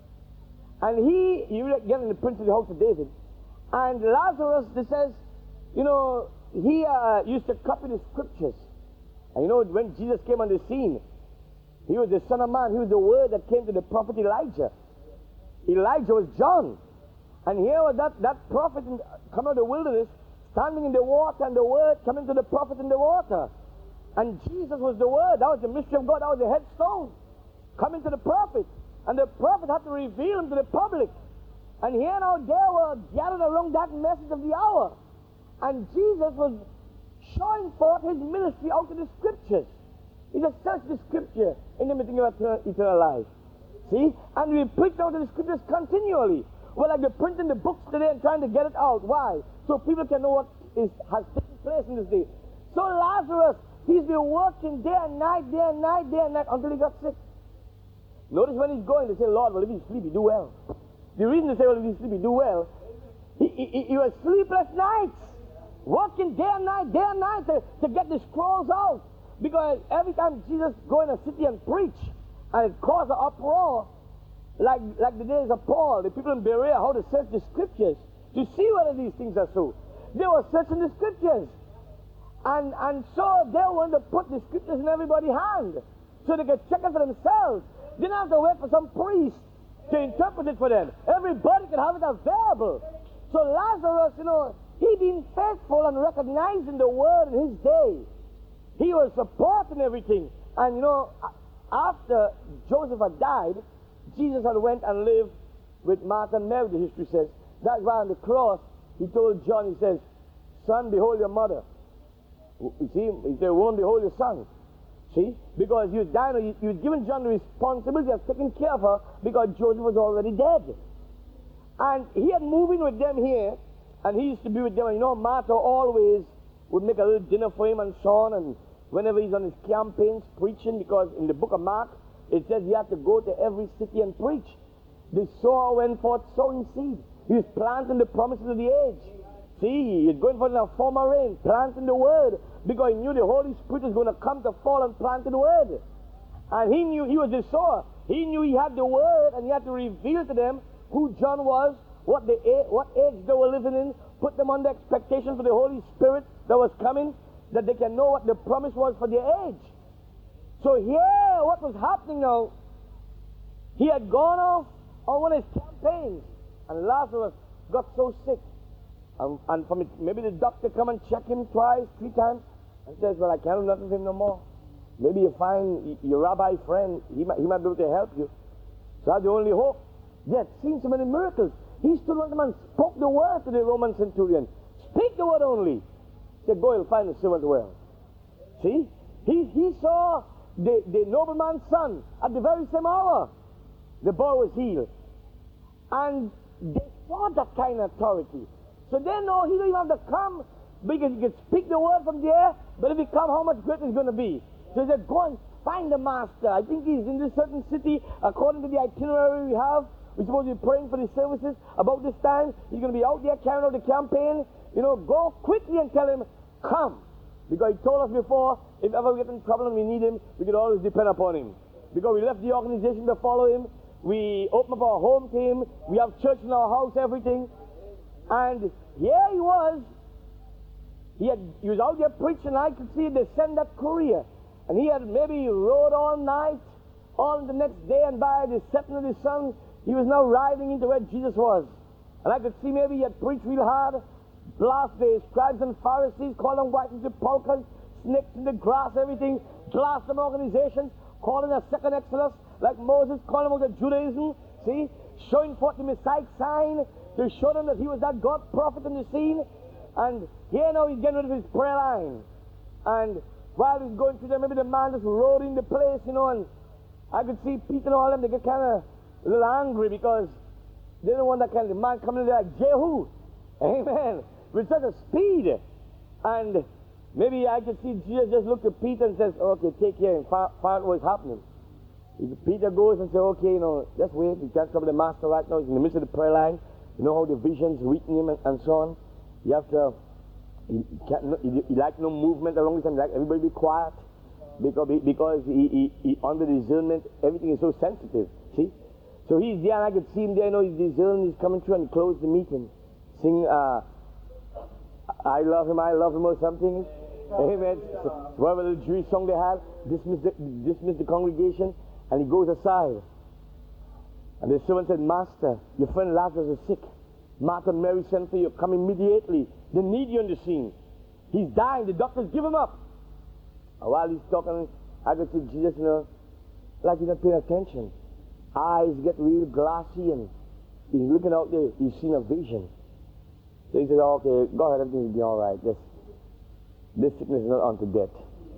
And he, you get in the prince of the house of David. And Lazarus, it says, you know, he uh, used to copy the scriptures. And you know, when Jesus came on the scene, he was the Son of Man. He was the word that came to the prophet Elijah. Elijah was John. And here was that, that prophet in, coming out of the wilderness, standing in the water, and the word coming to the prophet in the water. And Jesus was the word. That was the mystery of God. That was the headstone coming to the prophet. And the prophet had to reveal him to the public. And here now they were gathered around that message of the hour. And Jesus was showing forth his ministry out of the scriptures. He said, search the scripture in the meeting of eternal life. See? And we preach out of the scriptures continually. Well, like they're printing the books today and trying to get it out. Why? So people can know what is, has taken place in this day. So Lazarus, he's been working day and night, day and night, day and night until he got sick. Notice when he's going, they say, Lord, well, if he's sleepy, do well. The reason they say, well, if he's sleepy, do well, he, he, he was sleepless nights, working day and night, day and night to, to get the scrolls out. Because every time Jesus go in a city and preach, and it caused an uproar, like, like the days of Paul, the people in Berea, how to search the scriptures to see whether these things are so. They were searching the scriptures. And, and so they wanted to put the scriptures in everybody's hand so they could check it for themselves. They didn't have to wait for some priest to interpret it for them. Everybody could have it available. So Lazarus, you know, he been faithful and recognizing the word in his day. He was supporting everything. And you know, after Joseph had died, Jesus had went and lived with Martha and Mary, the history says. That's why on the cross, he told John, he says, son, behold your mother. You see, he said, woman, behold your son. See? Because you died, you, you given John the responsibility of taking care of her because Joseph was already dead. And he had moving with them here, and he used to be with them. And you know, Martha always would make a little dinner for him and so on. And whenever he's on his campaigns preaching, because in the book of Mark, it says he had to go to every city and preach. The sower went forth sowing seed. He was planting the promises of the age. See, he's going for the former rain, planting the word, because he knew the Holy Spirit was going to come to fall and plant the word. And he knew he was the sower. He knew he had the word, and he had to reveal to them who John was, what the what age they were living in, put them under expectation for the Holy Spirit that was coming, that they can know what the promise was for their age. So here, what was happening now, he had gone off on one of his campaigns, and Lazarus got so sick. Um, and from it, maybe the doctor come and check him twice, three times, and says, well, I can't do nothing for him no more. Maybe you find your rabbi friend, he might, he might be able to help you. So that's the only hope. They had seen so many miracles. He stood one man, spoke the word to the Roman centurion. Speak the word only. He said, go, you'll find the servant well. See? He, he saw the, the nobleman's son at the very same hour. The boy was healed. And they saw that kind of authority. So they know he don't even have to come, because he can speak the word from there, but if he come, how much greater it's going to be. So he said, go and find the master. I think he's in this certain city, according to the itinerary we have. We're supposed to be praying for the services about this time. He's going to be out there carrying out the campaign. You know, go quickly and tell him, come. Because he told us before, if ever we get in trouble and we need him, we can always depend upon him. Because we left the organization to follow him. We open up our home to him. We have church in our house, everything. And here he was. He had he was out there preaching. I could see they send that courier. And he had maybe rode all night, on the next day, and by the setting of the sun, he was now riding into where Jesus was. And I could see maybe he had preached real hard, blast the scribes and Pharisees, call them white into polkas, snakes in the grass, everything, blast them organizations, calling a second Exodus, like Moses, calling them out of Judaism, see, showing forth the Messiah sign, to show them that he was that God prophet in the scene. And here now he's getting rid of his prayer line. And while he's going through there, maybe the man just rode in the place, you know, and I could see Peter and all them, they get kind of a little angry because they don't want that kind of man coming in there like Jehu. Amen. With such a speed. And maybe I could see Jesus just look at Peter and says, okay, take care and find out what's happening. Peter goes and says, okay, you know, just wait. You can't trouble the master right now. He's in the midst of the prayer line. You know how the vision's reaching him and, and so on. You have to, you, can't, you, you like no movement along the time. Like everybody be quiet. Because, because he, he, he, under discernment, everything is so sensitive. See? So he's there and I could see him there. You know, he's discerning, he's coming through and he closed the meeting. Sing, uh, I love him, I love him or something. Amen. So, whatever the Jewish song they had, dismiss the, dismiss the congregation, and he goes aside. And the servant said, Master, your friend Lazarus is sick. Martha and Mary sent for you. Come immediately. They need you on the scene. He's dying. The doctors give him up. And while he's talking, I could see Jesus, you know, like he's not paying attention. Eyes get real glassy, and he's looking out there. He's seen a vision. So he said, oh, okay, go ahead, everything will be all right. This, this sickness is not unto death.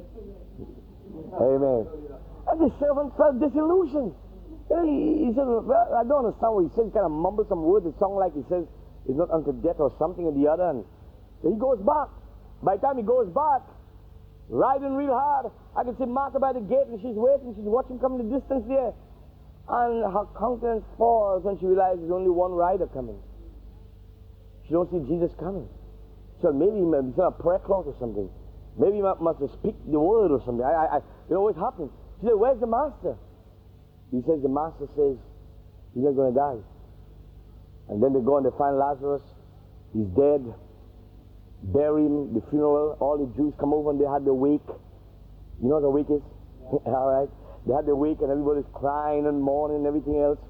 Amen. And the servant felt disillusioned. He, he said, well, I don't understand what he says. He kind of mumbles some words. It sounds like he says it's not unto death or something or the other. And so he goes back. By the time he goes back, riding real hard, I can see Martha by the gate, and she's waiting. She's watching from the distance there. And her countenance falls when she realizes there's only one rider coming. She don't see Jesus coming. So maybe he must be a prayer cloth or something. Maybe he must speak the word or something. I, I, you know what's happening? She said, where's the master? He says, the master says, he's not going to die. And then they go and they find Lazarus He's dead. Bury him, the funeral. All the Jews come over and they had the wake. You know what the wake is? All right. They had the wake and everybody's crying and mourning and everything else.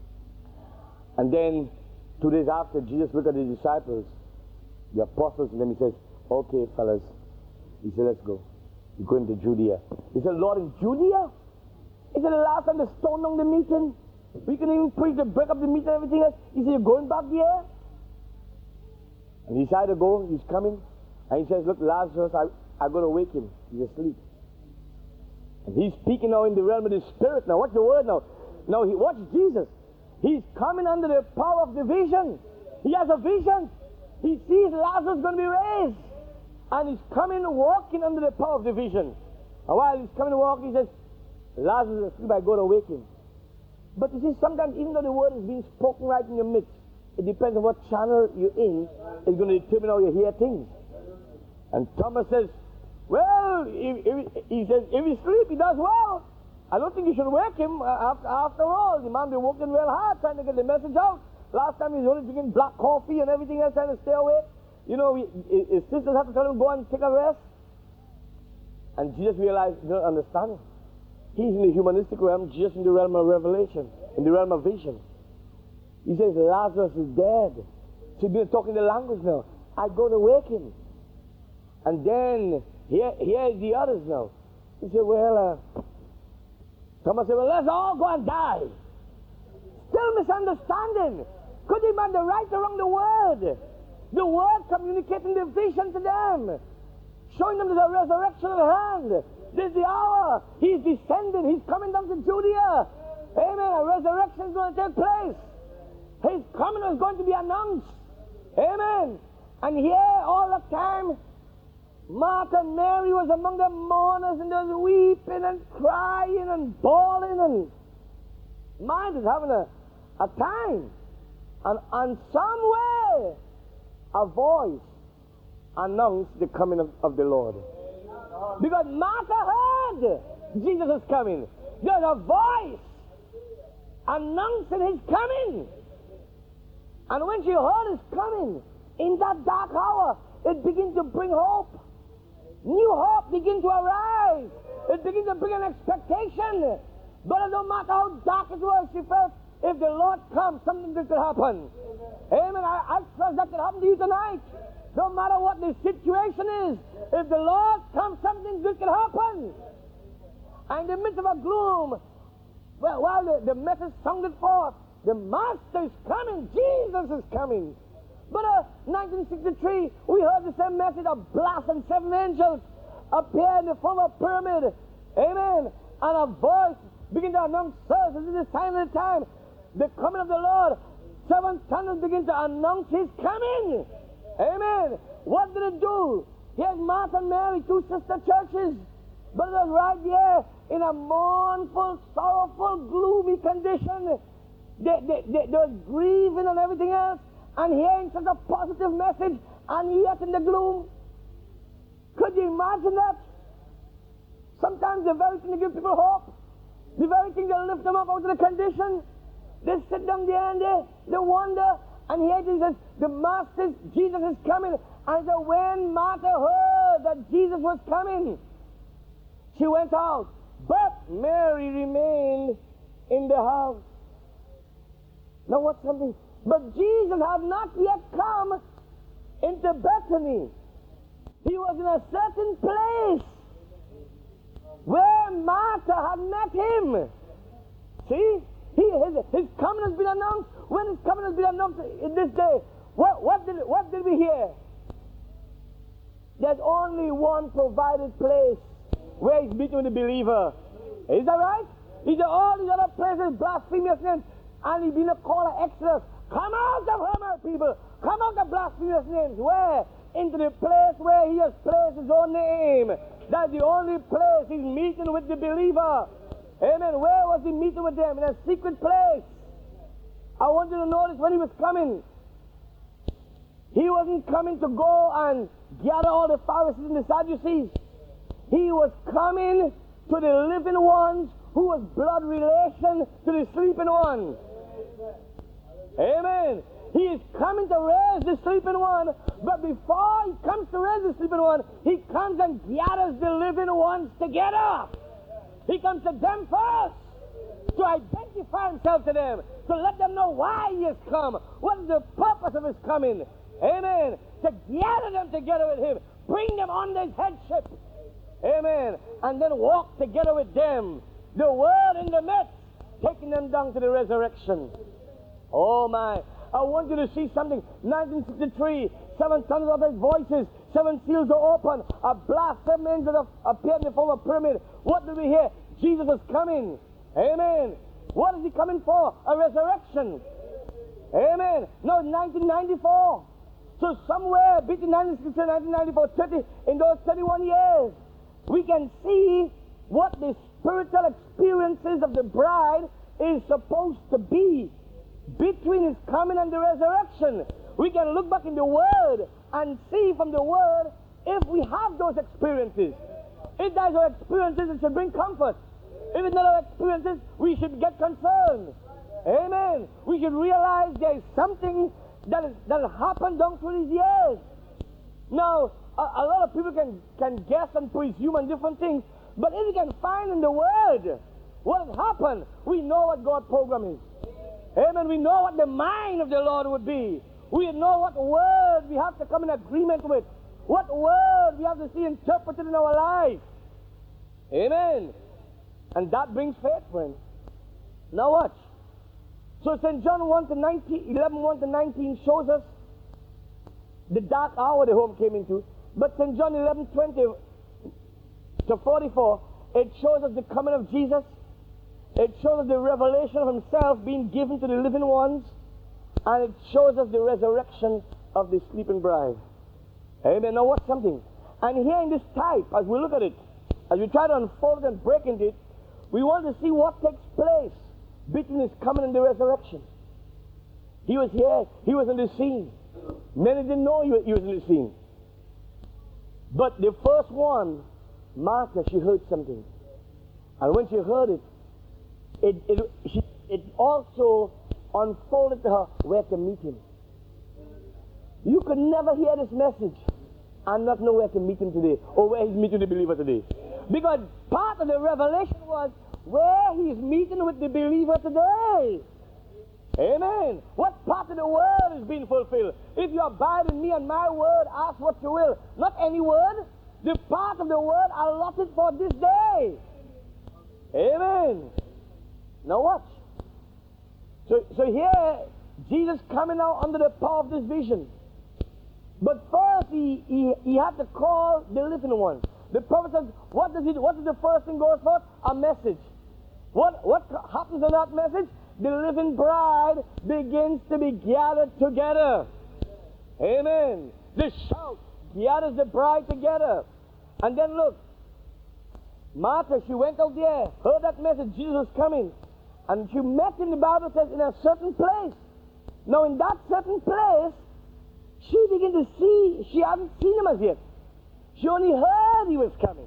And then, two days after, Jesus looked at the disciples, the apostles, and then he says, okay, fellas. He said, let's go. We're going to Judea. He said, Lord, in Judea? He said, the last time they stoned down the meeting, we can even preach to break up the meeting and everything else. He said, you're going back there? And he decided to go. He's coming. And he says, look, Lazarus, I, I'm going to wake him. He's asleep. And he's speaking now in the realm of the Spirit now. Watch the word now. Now, he, watch Jesus. He's coming under the power of the vision. He has a vision. He sees Lazarus going to be raised. And he's coming walking under the power of the vision. And while he's coming to walk, he says, Lazarus is asleep, I go to wake him. But you see, sometimes even though the word is being spoken right in your midst, it depends on what channel you're in. It's going to determine how you hear things. And Thomas says, well, if, if, he says, if he sleep, he does well. I don't think you should wake him. After, after all, the man been working well hard trying to get the message out. Last time he was only drinking black coffee and everything else trying to stay awake. You know, we, his sisters have to tell him go and take a rest. And Jesus realized he don't understand. He's in the humanistic realm, just in the realm of revelation, in the realm of vision. He says Lazarus is dead. So he's been talking the language now. I go to wake him. And then here, here is the others now. He said, well, uh, Thomas said, well, let's all go and die. Still misunderstanding. Could he man the right around the word? The word communicating the vision to them. Showing them the resurrection at hand. This is the hour. He's descending. He's coming down to Judea. Amen. A resurrection is going to take place. His coming is going to be announced. Amen. And here all the time, Martha and Mary was among the mourners and they was weeping and crying and bawling and mind is having a, a time. And on some way, a voice announced the coming of, of the Lord. Because Martha heard Jesus is coming. There's a voice announcing his coming. And when she heard his coming, in that dark hour, it began to bring hope. New hope began to arise. It began to bring an expectation. But no matter how dark it was, she felt, if the Lord comes, something good could happen. Amen. I, I trust that could happen to you tonight. No matter what the situation is, if the Lord comes, something good can happen. And in the midst of a gloom, well, while the, the message sounded forth, the Master is coming, Jesus is coming. But uh, nineteen sixty-three, we heard the same message, a blast, and seven angels appeared in the form of a pyramid. Amen. And a voice began to announce, sirs, this is the sign of the time, the coming of the Lord. Seven thunders begin to announce his coming. Amen. What did it do? Here's Martha and Mary, two sister churches. But it was right there in a mournful, sorrowful, gloomy condition. They, they, they, they were grieving and everything else, and hearing such a positive message, and yet in the gloom. Could you imagine that? Sometimes the very thing that gives people hope, the very thing that lift them up out of the condition, they sit down there and they, they wonder, and here Jesus, the Master, Jesus is coming. And so when Martha heard that Jesus was coming, she went out, but Mary remained in the house. Now what's something? But Jesus had not yet come into Bethany. He was in a certain place where Martha had met him. See? He, his, his coming has been announced. When his coming has been announced in this day, what, what, did, what did we hear? There's only one provided place where he's meeting with the believer. Is that right? He said, all these other places, blasphemous names, and he's been a call of Exodus. Come out of her, my people. Come out of blasphemous names. Where? Into the place where he has placed his own name. That's the only place he's meeting with the believer. Amen. Where was he meeting with them? In a secret place. I want you to notice when he was coming. He wasn't coming to go and gather all the Pharisees and the Sadducees. He was coming to the living ones who was blood relation to the sleeping ones. Amen. He is coming to raise the sleeping one, but before he comes to raise the sleeping one, he comes and gathers the living ones together. He comes to them first, to identify himself to them, to let them know why he has come, what is the purpose of his coming. Amen. To gather them together with him, bring them under his headship. Amen. And then walk together with them, the word in the midst, taking them down to the resurrection. Oh my, I want you to see something. nineteen sixty-three, seven thunders of his voices, seven seals are open, a blast, seven angels appeared in the form of a pyramid. What do we hear? Jesus is coming. Amen. What is he coming for? A resurrection. Amen. No, nineteen ninety-four. So somewhere between nineteen sixty-three and nineteen ninety-four, thirty, in those thirty-one years, we can see what the spiritual experiences of the bride is supposed to be between his coming and the resurrection. We can look back in the Word and see from the Word if we have those experiences. If there's our experiences, it should bring comfort. If it's not our experiences, we should get concerned. Amen. We should realize there is something that is, that has happened down through these years. Now, a, a lot of people can, can guess and presume on different things, but if we can find in the Word what has happened, we know what God's program is. Amen. We know what the mind of the Lord would be. We know what word we have to come in agreement with. What word we have to see interpreted in our life. Amen. And that brings faith, friends. Now watch. So Saint John one to nineteen, eleven, one to nineteen shows us the dark hour the home came into. But Saint John eleven, twenty to forty-four, it shows us the coming of Jesus. It shows us the revelation of himself being given to the living ones. And it shows us the resurrection of the sleeping bride. Amen. Now watch something. And here in this type, as we look at it, as we try to unfold and break into it, we want to see what takes place between his coming and the resurrection. He was here. He was in the scene. Many didn't know he was, he was in the scene. But the first one, Martha, she heard something. And when she heard it, it, it, she, it also unfolded to her where to meet him. You could never hear this message and not know where to meet him today, or where he's meeting the believer today. Because part of the revelation was where he's meeting with the believer today. Amen. What part of the word is being fulfilled? If you abide in me and my word, ask what you will. Not any word. The part of the word allotted for this day. Amen. Now watch. So, so here, Jesus coming out under the power of this vision. But first, he, he, he had to call the living ones. The prophet says, what does it, what is the first thing goes forth? A message. What, what happens on that message? The living bride begins to be gathered together. Amen. The shout gathers the bride together. And then look, Martha, she went out there, heard that message, Jesus was coming. And she met him, the Bible says, in a certain place. Now in that certain place, she began to see, she hadn't seen him as yet. She only heard he was coming.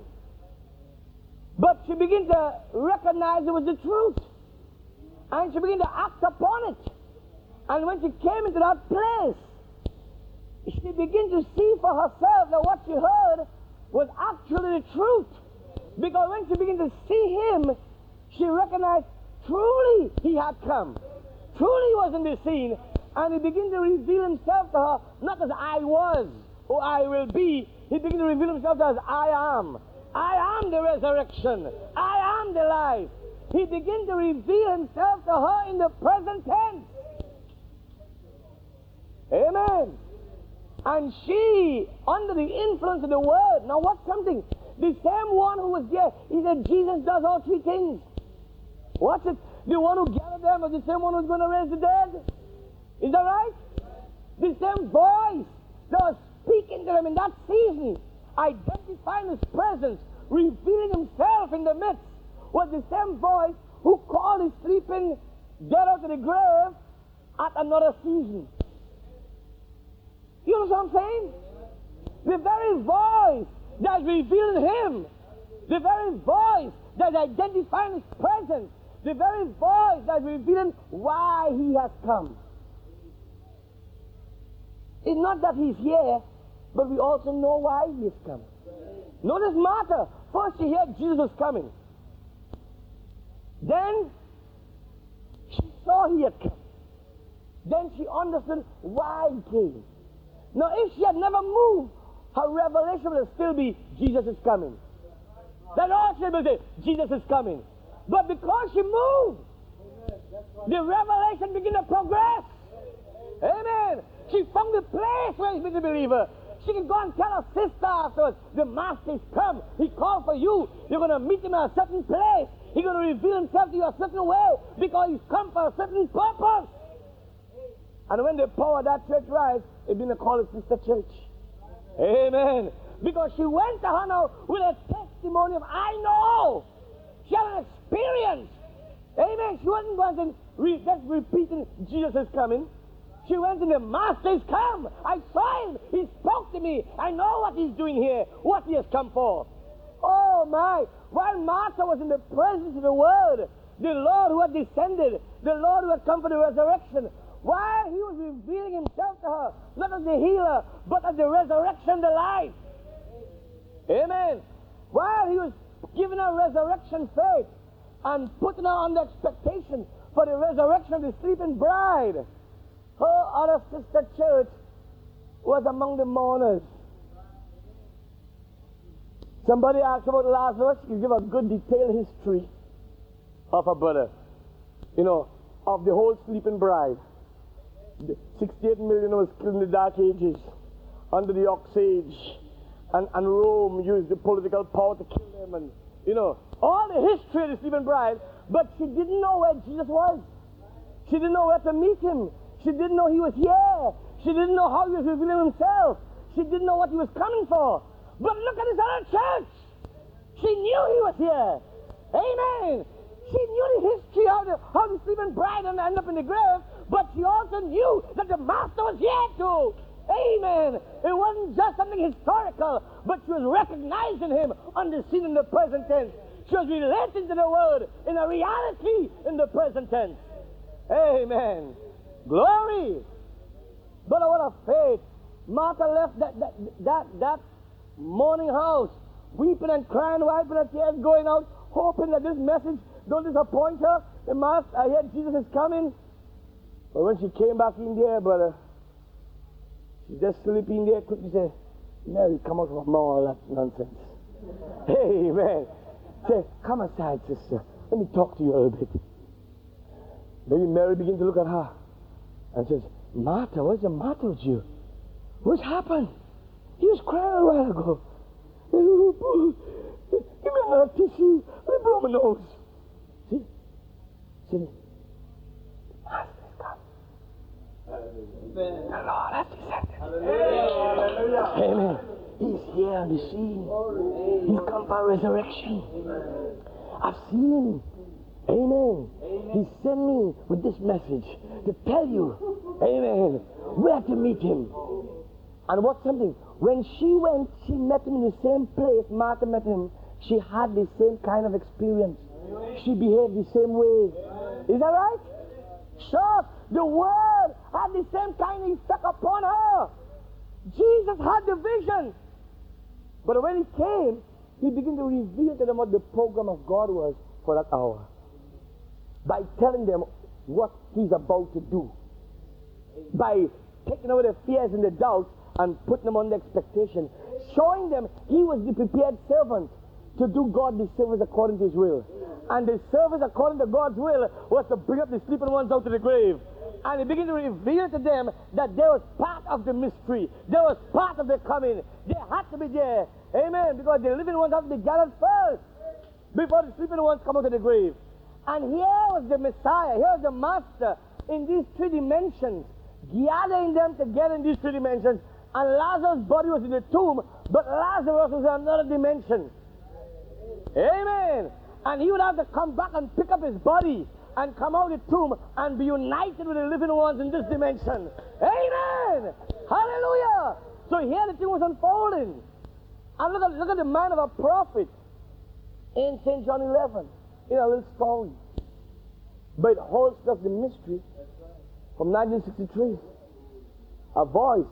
But she began to recognize it was the truth. And she began to act upon it. And when she came into that place, she began to see for herself that what she heard was actually the truth. Because when she began to see him, she recognized truly he had come. Truly he was in the scene. And he began to reveal himself to her, not as I was or I will be. He began to reveal himself as I am. I am the resurrection. I am the life. He began to reveal himself to her in the present tense. Amen. And she, under the influence of the word, now what's something? The same one who was there, he said, Jesus does all three things. Watch it. The one who gathered them was the same one who's going to raise the dead. Is that right? The same voice that was speaking to them in that season, identifying his presence, revealing himself in the midst, was the same voice who called his sleeping dead out of the grave at another season. You know what I'm saying? The very voice that's revealing him, the very voice that's identifying his presence, the very voice that's revealing why he has come. It's not that he's here, but we also know why he is coming. Notice Martha. First she heard Jesus was coming. Then she saw he had come. Then she understood why he came. Now if she had never moved, her revelation would still be, Jesus is coming. That's all she would say, Jesus is coming. But because she moved, the revelation began to progress. Amen. She found the place where he's been a believer. She can go and tell her sister afterwards, the master is come. He called for you. You're going to meet him at a certain place. He's going to reveal himself to you a certain way because he's come for a certain purpose. And when the power of that church rise, they've been called a sister church. Amen. Because she went to her now with a testimony of, I know. She had an experience. Amen. She wasn't going to re- just repeating, Jesus is coming. She went and the master is come. I saw him. He spoke to me. I know what he's doing here, what he has come for. Oh my. While Martha was in the presence of the Word, the Lord who had descended, the Lord who had come for the resurrection, while he was revealing himself to her, not as the healer, but as the resurrection, the life. Amen. While he was giving her resurrection faith and putting her under expectation for the resurrection of the sleeping bride, her other sister church was among the mourners. Somebody asked about Lazarus. You give a good detailed history of her brother. You know, of the whole sleeping bride. The sixty-eight million was killed in the Dark Ages under the Ox Age. And, and Rome used the political power to kill them. And, you know, all the history of the sleeping bride. But she didn't know where Jesus was. She didn't know where to meet him. She didn't know he was here. She didn't know how he was revealing himself. She didn't know what he was coming for. But look at his other church. She knew he was here. Amen. She knew the history of the, how the sleeping bride ended up in the grave, but she also knew that the master was here too. Amen. It wasn't just something historical, but she was recognizing him on the scene in the present tense. She was relating to the word in a reality in the present tense. Amen. Glory. But what a faith. Martha left that, that, that, that mourning house, weeping and crying, wiping her tears, going out, hoping that this message don't disappoint her. The master, I heard Jesus is coming. But when she came back in there, brother, she just sleeping there, quickly said, Mary, come out from all that nonsense. Hey, man. Say, come aside, sister. Let me talk to you a little bit. Then Mary began to look at her and says, Martha, what's the matter with you? What's happened? He was crying a while ago. Give me another tissue. Let me blow my nose. See? See? The master is come. The Lord has descended. Amen. He's here on the scene. He's come for resurrection. I've seen him. Amen. He sent me with this message to tell you, amen, where to meet him. And what's something? When she went, she met him in the same place Martha met him. She had the same kind of experience. She behaved the same way. Is that right? Sure. The word had the same kind of effect upon her. Jesus had the vision. But when he came, he began to reveal to them what the program of God was for that hour. By telling them what he's about to do. By taking away the fears and the doubts and putting them on the expectation. Showing them he was the prepared servant to do God the service according to his will. And the service according to God's will was to bring up the sleeping ones out of the grave. And he began to reveal to them that there was part of the mystery. There was part of the coming. They had to be there. Amen. Because the living ones have to be gathered first before the sleeping ones come out of the grave. And here was the Messiah. Here was the Master in these three dimensions, gathering them together in these three dimensions. And Lazarus' body was in the tomb, but Lazarus was in another dimension. Amen. And he would have to come back and pick up his body and come out of the tomb and be united with the living ones in this dimension. Amen. Hallelujah. So here the thing was unfolding. And look at, look at the mind of a prophet in Saint John eleven, in a little story. But it holds up the mystery from nineteen sixty-three. A voice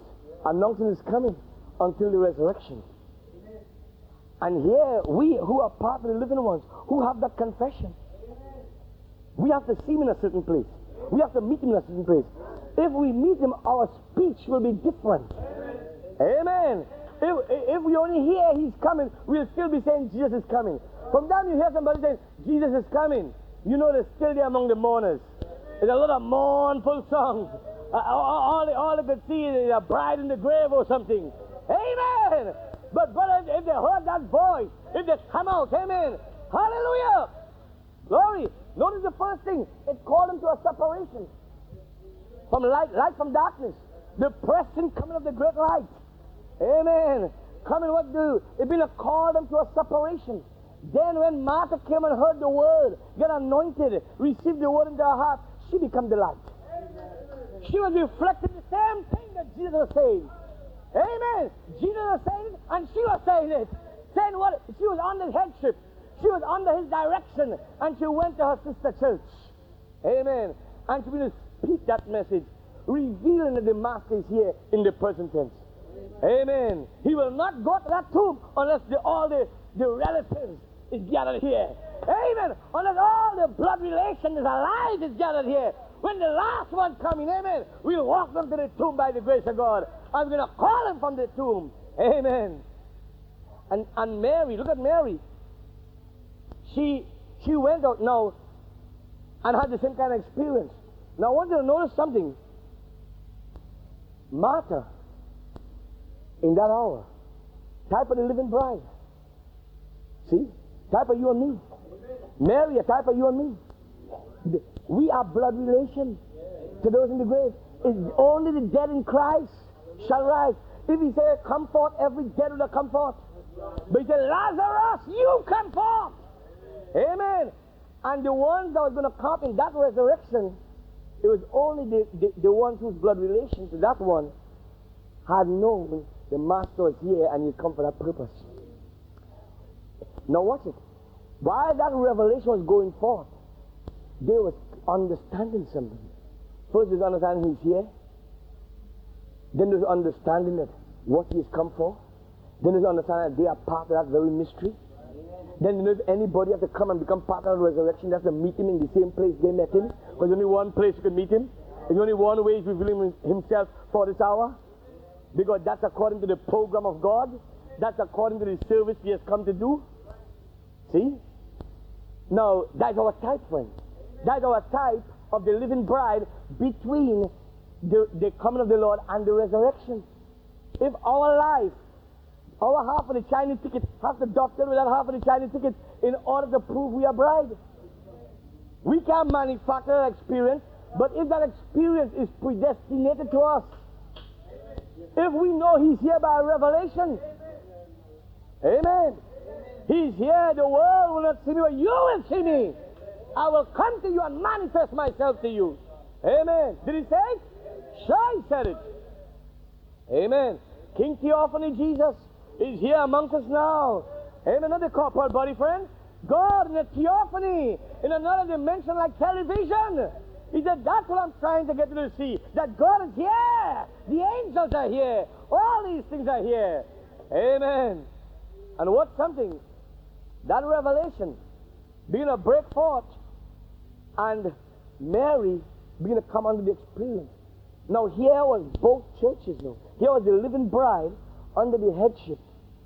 announcing His coming until the resurrection. And here, we who are part of the living ones, who have that confession, we have to see Him in a certain place. We have to meet Him in a certain place. If we meet Him, our speech will be different. Amen. If, if we only hear He's coming, we'll still be saying Jesus is coming. From time you hear somebody saying Jesus is coming, you know they're still there among the mourners. There's a lot of mournful songs. Uh, all, all, all they could see is a bride in the grave or something. Amen. But brothers, if they heard that voice, if they come out, amen, hallelujah, glory. Notice the first thing, it called them to a separation from light, light from darkness, the present coming of the great light. Amen. Coming, what do? It been a call them to a separation. Then when Martha came and heard the word, get anointed, received the word into her heart, she became the light. She was reflecting the same thing that Jesus was saying. Amen. Jesus was saying it, and she was saying it. Saying what? She was under his headship. She was under his direction, and she went to her sister church. Amen. And she began to speak that message, revealing that the Master is here in the present tense. Amen. He will not go to that tomb unless the, all the, the relatives is gathered here. Amen. Unless all the blood relation is alive is gathered here. When the last one coming, amen, we'll walk them to the tomb by the grace of God. I'm going to call them from the tomb. Amen. And, and Mary, look at Mary. She, she went out now and had the same kind of experience. Now I want you to notice something. Martha, in that hour, type of the living bride. See? Type of you and me. Mary, a type of you and me. We are blood relation to those in the grave. It's only the dead in Christ shall rise. If He say, come forth, every dead will come forth. But He said, Lazarus, you come forth. Amen. And the ones that was going to come in that resurrection, it was only the, the, the ones whose blood relation to that one had known the Master was here and He come for that purpose. Now watch it. While that revelation was going forth, they was understanding something. First there's understanding He's here. Then there's understanding that what He has come for. Then there's understanding that they are part of that very mystery. Then if anybody has to come and become part of the resurrection, they have to meet Him in the same place they met Him. Because there's only one place you can meet Him. There's only one way He's revealing Himself for this hour. Because that's according to the program of God. That's according to the service He has come to do. See? Now, that's our type, friend. That's our type of the living bride between the, the coming of the Lord and the resurrection. If our life, our half of the Chinese ticket has to doctor with that half of the Chinese ticket in order to prove we are bride. We can't manufacture that experience, but if that experience is predestinated to us, if we know He's here by revelation, amen. He's here, the world will not see me, but you will see me. I will come to you and manifest myself to you. Amen. Did He say it? Sure, He said it. Amen. King Theophany Jesus is here amongst us now. Amen. Not the corporal body, friend. God in a theophany, in another dimension like television. He said, that's what I'm trying to get you to see. That God is here. The angels are here. All these things are here. Amen. And what's something? That revelation began to break forth, and Mary began to come under the experience. Now here was both churches now. Here was the living bride under the headship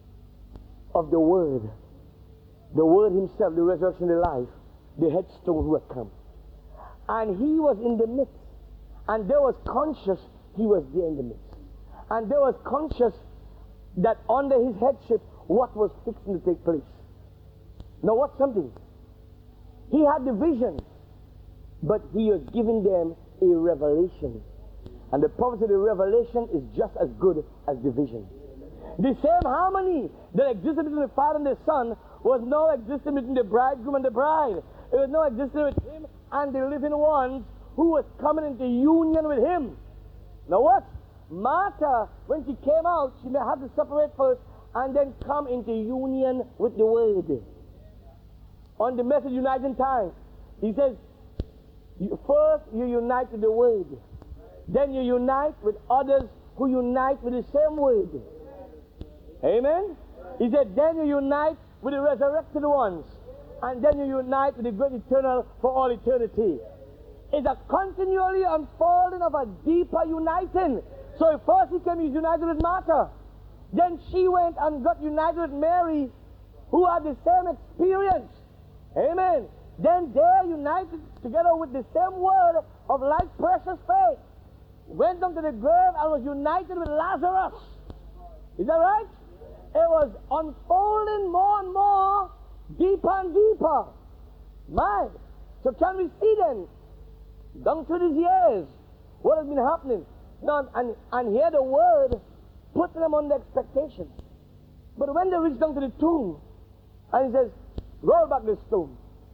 of the Word. The Word Himself, the resurrection, the life, the headstone who had come. And He was in the midst. And there was conscious He was there in the midst. And there was conscious that under His headship what was fixing to take place. Now what's something? He had the vision, but He was giving them a revelation. And the prophecy of the revelation is just as good as the vision. The same harmony that existed between the Father and the Son was now existing between the bridegroom and the bride. It was now existing with Him and the living ones who was coming into union with Him. Now what? Martha, when she came out, she may have to separate first and then come into union with the Word. On the message uniting time, he says, first you unite with the Word. Then you unite with others who unite with the same word. Amen? He said, then you unite with the resurrected ones. And then you unite with the great eternal for all eternity. It's a continually unfolding of a deeper uniting. So first he came, he was united with Martha. Then she went and got united with Mary, who had the same experience. Amen. Then they united together with the same word of like precious faith. Went down to the grave and was united with Lazarus. Is that right? It was unfolding more and more, deeper and deeper. My. So can we see then, down through these years, what has been happening? Now, and, and hear the word, putting them under expectation. But when they reach down to the tomb, and he says, roll back this tomb.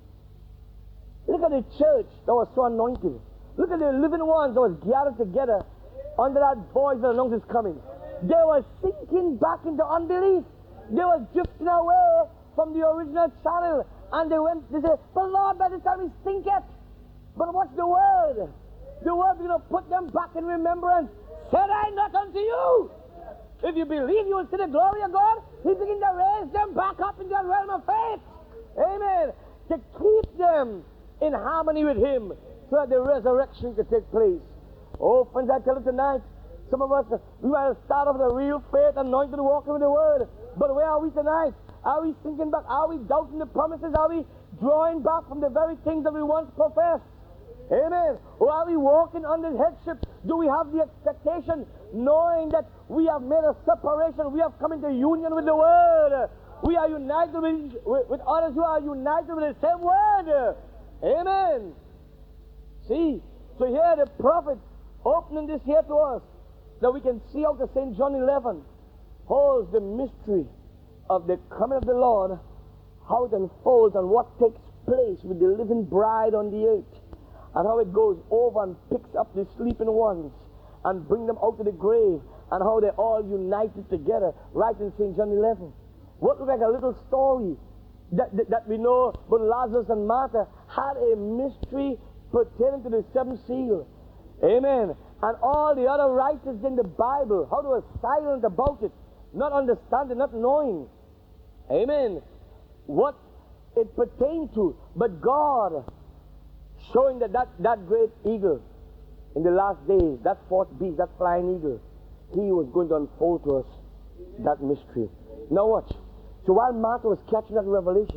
Look at the church that was so anointed. Look at the living ones that was gathered together under that voice that announced his coming. They were sinking back into unbelief. They were drifting away from the original channel. And they went, they said, but Lord, by the time we stinketh. But what's the word? The word is going to put them back in remembrance. Said I not unto you? If you believe, you will see the glory of God. He's beginning to raise them back up into the realm of faith. Amen. To keep them in harmony with Him so that the resurrection can take place. Oh, friends, I tell you tonight, some of us, we want to start off with a real faith, anointed, walking with the Word. But where are we tonight? Are we thinking back? Are we doubting the promises? Are we drawing back from the very things that we once professed? Amen. Or are we walking under headship? Do we have the expectation, knowing that we have made a separation? We have come into union with the Word. We are united with, with, with others who are united with the same Word. Amen. See, so here the prophet opening this here to us, that we can see out of Saint John eleven holds the mystery of the coming of the Lord, how it unfolds and what takes place with the living bride on the earth, and how it goes over and picks up the sleeping ones and bring them out of the grave, and how they're all united together, right in Saint John eleven. What looks like a little story that, that, that we know, but Lazarus and Martha had a mystery pertaining to the seventh seal. Amen. And all the other writers in the Bible, how they were silent about it, not understanding, not knowing. Amen. What it pertained to. But God, showing that that, that great eagle in the last days, that fourth beast, that flying eagle, He was going to unfold to us that mystery. Now watch. So while Martha was catching that revelation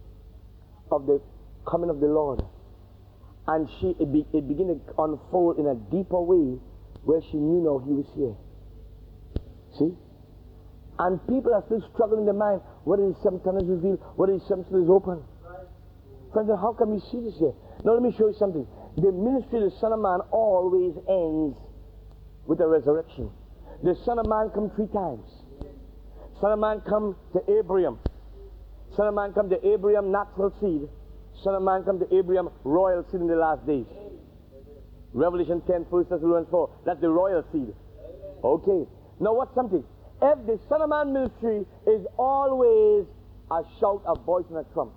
of the coming of the Lord, and she it, be, it began to unfold in a deeper way, where she knew now He was here. See? And people are still struggling in their mind. What is seven thunders revealed? What is seven seals open? Right. Friends, how can we see this here? Now let me show you something. The ministry of the Son of Man always ends with a resurrection. The Son of Man come three times. Son of Man come to Abraham. Son of Man come to Abraham, natural seed. Son of Man come to Abraham, royal seed in the last days. Revelation ten, First Thessalonians four. That's the royal seed. Okay. Now what's something? If the Son of Man ministry is always a shout, a voice, and a trump.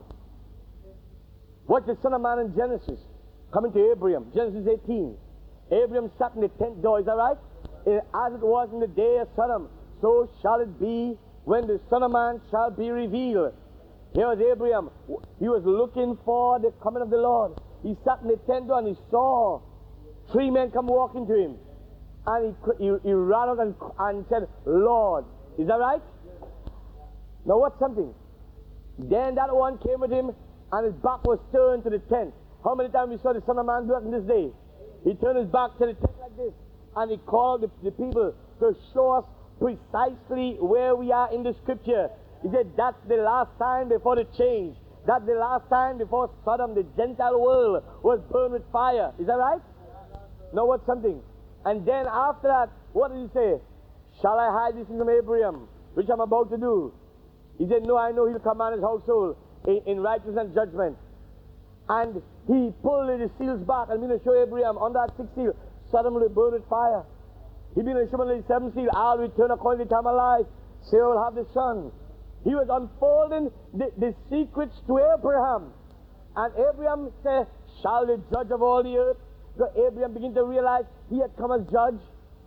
Watch the Son of Man in Genesis coming to Abraham. Genesis eighteen. Abraham sat in the tent door. Is that right? As it was in the day of Sodom, so shall it be when the Son of Man shall be revealed. Here was Abraham. He was looking for the coming of the Lord. He sat in the tent door and he saw three men come walking to him. And he, he, he ran out and, and said, Lord. Is that right? Now what's something? Then that one came with him and his back was turned to the tent. How many times we saw the Son of Man do that in this day? He turned his back to the tent like this. And he called the, the people to show us precisely where we are in the scripture. He said, that's the last time before the change. That's the last time before Sodom, the Gentile world, was burned with fire. Is that right? Now what's something? And then after that, what did he say? Shall I hide this from Abraham, which I'm about to do? He said, no, I know he'll command his household in, in righteousness and judgment. And he pulled the seals back and began to show Abraham on that sixth seal, Sodom will be burned with fire. He began to show him the seventh seal, I'll return according to the time of life. Sarah will have the son. He was unfolding the, the secrets to Abraham. And Abraham said, shall the judge of all the earth? So Abraham began to realize he had come as judge.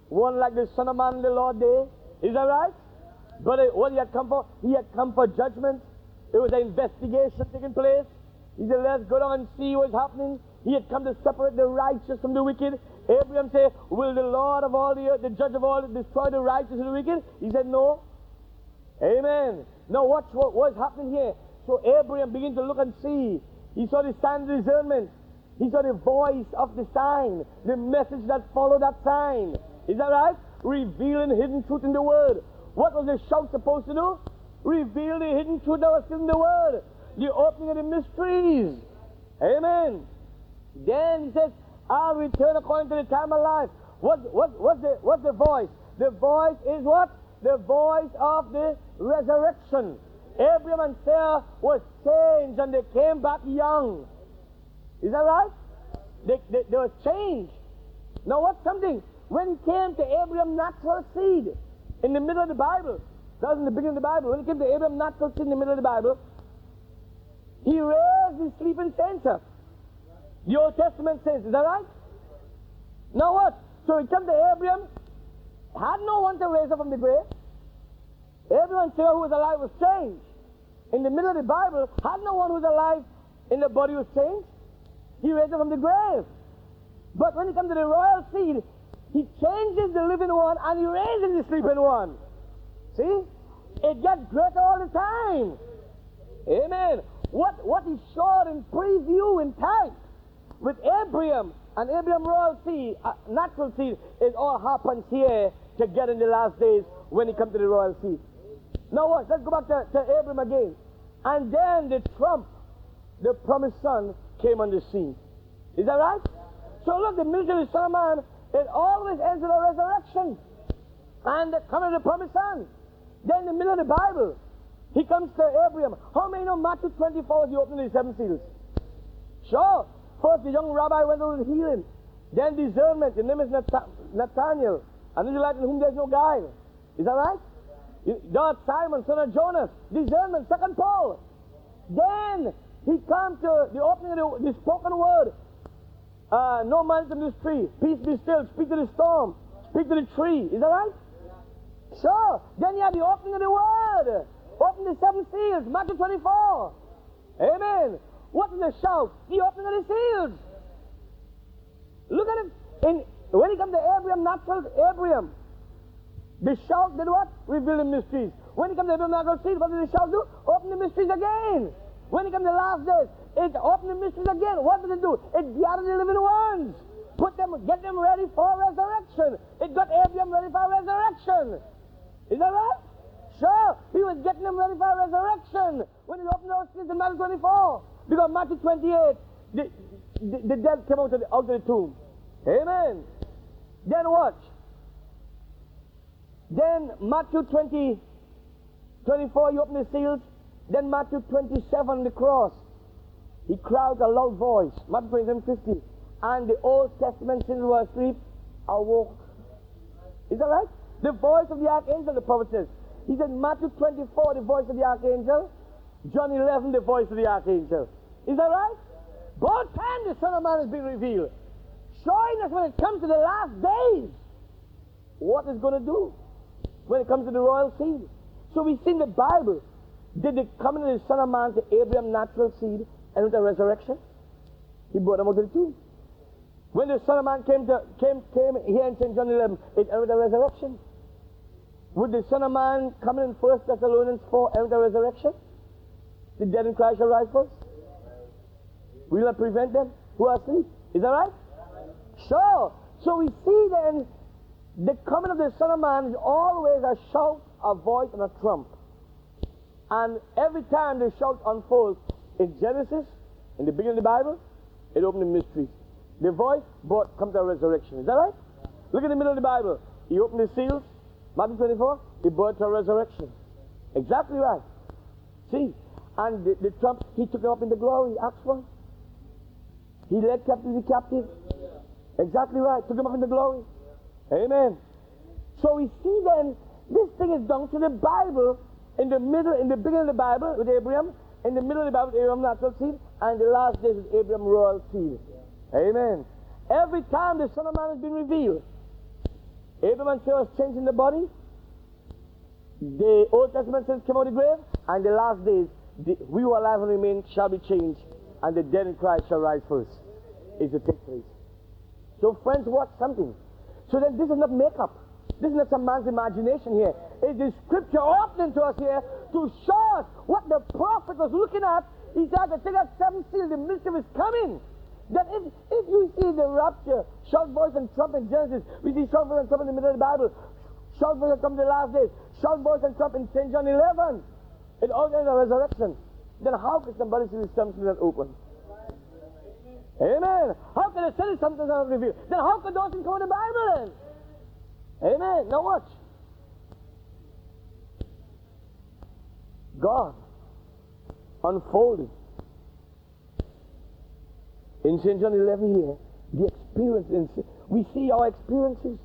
one like the Son of Man in the Lord day. Is that right? But uh, what he had come for? He had come for judgment. It was an investigation taking place. He said, let's go down and see what's happening. He had come to separate the righteous from the wicked. Abraham said, will the Lord of all the earth, the judge of all, destroy the righteous and the wicked? He said, no. Amen. Now watch what was happening here. So Abraham began to look and see. He saw the sign of discernment. He saw the voice of the sign, the message that followed that sign. Is that right? Revealing hidden truth in the Word. What was the shout supposed to do? Reveal the hidden truth that was in the Word. The opening of the mysteries. Amen. Then he says, I'll return according to the time of life. What, what, what's, the, what's the voice? The voice is what? The voice of the resurrection. Abraham and Sarah was changed and they came back young. Is that right? They, they, they was changed. Now what's something? When he came to Abraham's natural seed in the middle of the Bible, that was in the beginning of the Bible, when he came to Abraham's natural seed in the middle of the Bible, he raised his sleeping saints up. The Old Testament says, is that right? Now what? So he came to Abraham, had no one to raise up from the grave. Abraham and Sarah, who was alive, was changed. In the middle of the Bible, had no one who was alive in the body was changed. He raised up from the grave. But when he comes to the royal seed, he changes the living one and he raises the sleeping one. See? It gets greater all the time. Amen. What, what he showed in preview in type with Abraham and Abraham royal seed, uh, natural seed, it all happens here together in the last days when he comes to the royal seed. Now what? Let's go back to, to Abraham again. And then the trump, the promised son, came on the scene. Is that right? So look, the ministry of the Son of Man, it always ends with a resurrection. And the coming of the promised son. Then in the middle of the Bible, he comes to Abraham. How many know Matthew twenty-four is the opening of the seven seals? Sure. First the young rabbi went over the healing. Then discernment. His name is Nath- Nathaniel. And Israelite in whom there is no guile. Is that right? God, Simon, son of Jonas. Discernment. Second Paul. Then he comes to the opening of the, the spoken word. Uh, no man from this tree. Peace be still. Speak to the storm. Speak to the tree. Is that right? Sure. Then you have the opening of the word. Open the seven seals. Matthew twenty-four. Amen. What is the shout? The opening of the seals. Look at it. In, when he comes to Abraham, natural Abraham, the shout did what? Reveal the mysteries. When he comes to Abraham, natural seed, what did the shout do? Open the mysteries again. When he comes to the last days, it opened the mysteries again. What did it do? It gathered the living ones. Put them, get them ready for resurrection. It got Abraham ready for resurrection. Is that right? Sure. He was getting them ready for resurrection when he opened those seals in Matthew twenty-four. Because Matthew twenty-eight, the, the, the dead came out of, the, out of the tomb. Amen. Then watch. Then Matthew twenty, twenty-four, he opened the seals. Then Matthew twenty-seven, the cross. He cried a loud voice. Matthew twenty-seven, fifty. And the Old Testament sinners were asleep, awoke. Is that right? The voice of the archangel, the prophet says. He said, Matthew twenty-four, the voice of the archangel. John eleven, the voice of the archangel. Is that right? Both times the Son of Man has been revealed. Showing us when it comes to the last days, what it's going to do when it comes to the royal seed. So we see in the Bible, did the coming of the Son of Man to Abraham's natural seed and with the resurrection? He brought them out of the tomb. When the Son of Man came to came came here in Saint John eleven, it ended with the resurrection. Would the Son of Man come in First Thessalonians four end with the resurrection? The dead in Christ shall rise first. We will not prevent them who are asleep. Is that right? Sure. So we see then the coming of the Son of Man is always a shout, a voice, and a trump. And every time the shout unfolds in Genesis, in the beginning of the Bible, it opened the mysteries. The voice brought comes to a resurrection. Is that right? Look at the middle of the Bible. He opened the seals, Matthew twenty-four, he brought to a resurrection. Exactly right. See? And the, the trump, he took them up in the glory, Acts one. He led captivity captive. Exactly right. Took them up in the glory. Amen. So we see then, this thing is down to the Bible, in the middle, in the beginning of the Bible with Abraham, in the middle of the Bible with Abraham natural seed, and the last days with Abraham royal seed. Amen. Every time the Son of Man has been revealed, Abraham and Sarah was changed in the body. The Old Testament says came out of the grave, and the last days, the, we who are alive and remain shall be changed, and the dead in Christ shall rise first. Is to take place. So friends, watch something. So then this is not makeup. This is not some man's imagination here. It is scripture opening to us here to show us what the prophet was looking at. He said to take out seven seals, the mystery is coming. That if, if you see the rapture, shout, voice, and trump in Genesis, we see shout, voice, and trump in the middle of the Bible. Shout, voice, and trump in the last days. Shout, voice, and trump in Saint John eleven. It all ends in resurrection. Then how can somebody see the seven seals open? Amen. How can they say something not revealed? Then how can those things come in the Bible then? Amen. Now watch. God unfolded in Saint John eleven here the experience. We see our experiences.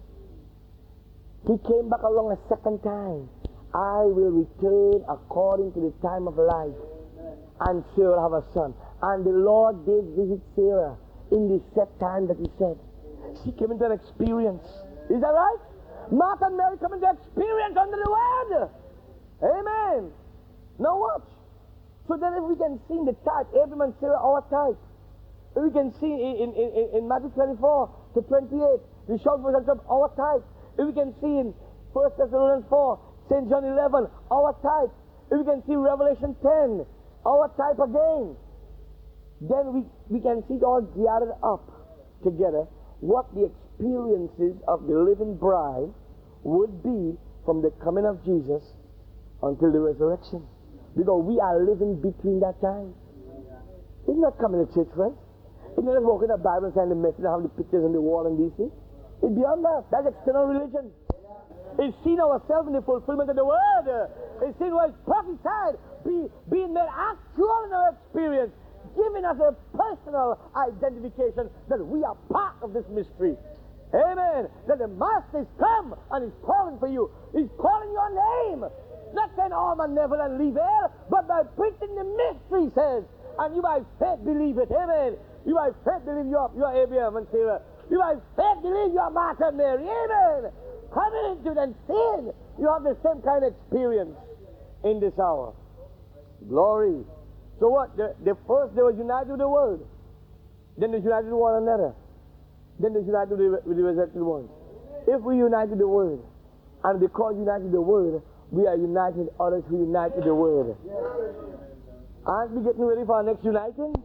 He came back along a second time. I will return according to the time of life, and Sarah will have a son. And the Lord did visit Sarah in the set time that he said. She came into an experience. Is that right? Martha and Mary come into experience under the word. Amen. Now watch. So then if we can see in the type, Abraham and Sarah our type. If we can see in, in, in, in Matthew twenty-four to twenty-eight, the shout was of our type. If we can see in First Thessalonians four, Saint John eleven, our type. If we can see Revelation ten, our type again. Then we, we can see it all gathered up together what the experiences of the living bride would be from the coming of Jesus until the resurrection. Because we are living between that time. It's not coming to church, friends. It's not just walking the Bible and saying the message and have the pictures on the wall and these things. It's beyond that. That's external religion. It's seeing ourselves in the fulfillment of the word. It's seeing what is prophesied be, being made actual in our experience, giving us a personal identification that we are part of this mystery. Amen. That the Master is come and is calling for you. He's calling your name. Not saying, oh, man, never and leave here, but by preaching the mystery, says, and you by faith believe it. Amen. You by faith believe you are, you are Abraham and Sarah. You by faith believe you are Martha and Mary. Amen. Coming into it and seeing, you have the same kind of experience in this hour. Glory. So what? The, the first they were united with the world. Then they united with one another. Then they united with the, with the resurrected ones. If we unite with the word, and because united with the word, we are united with others who unite with the word. Aren't we getting ready for our next uniting?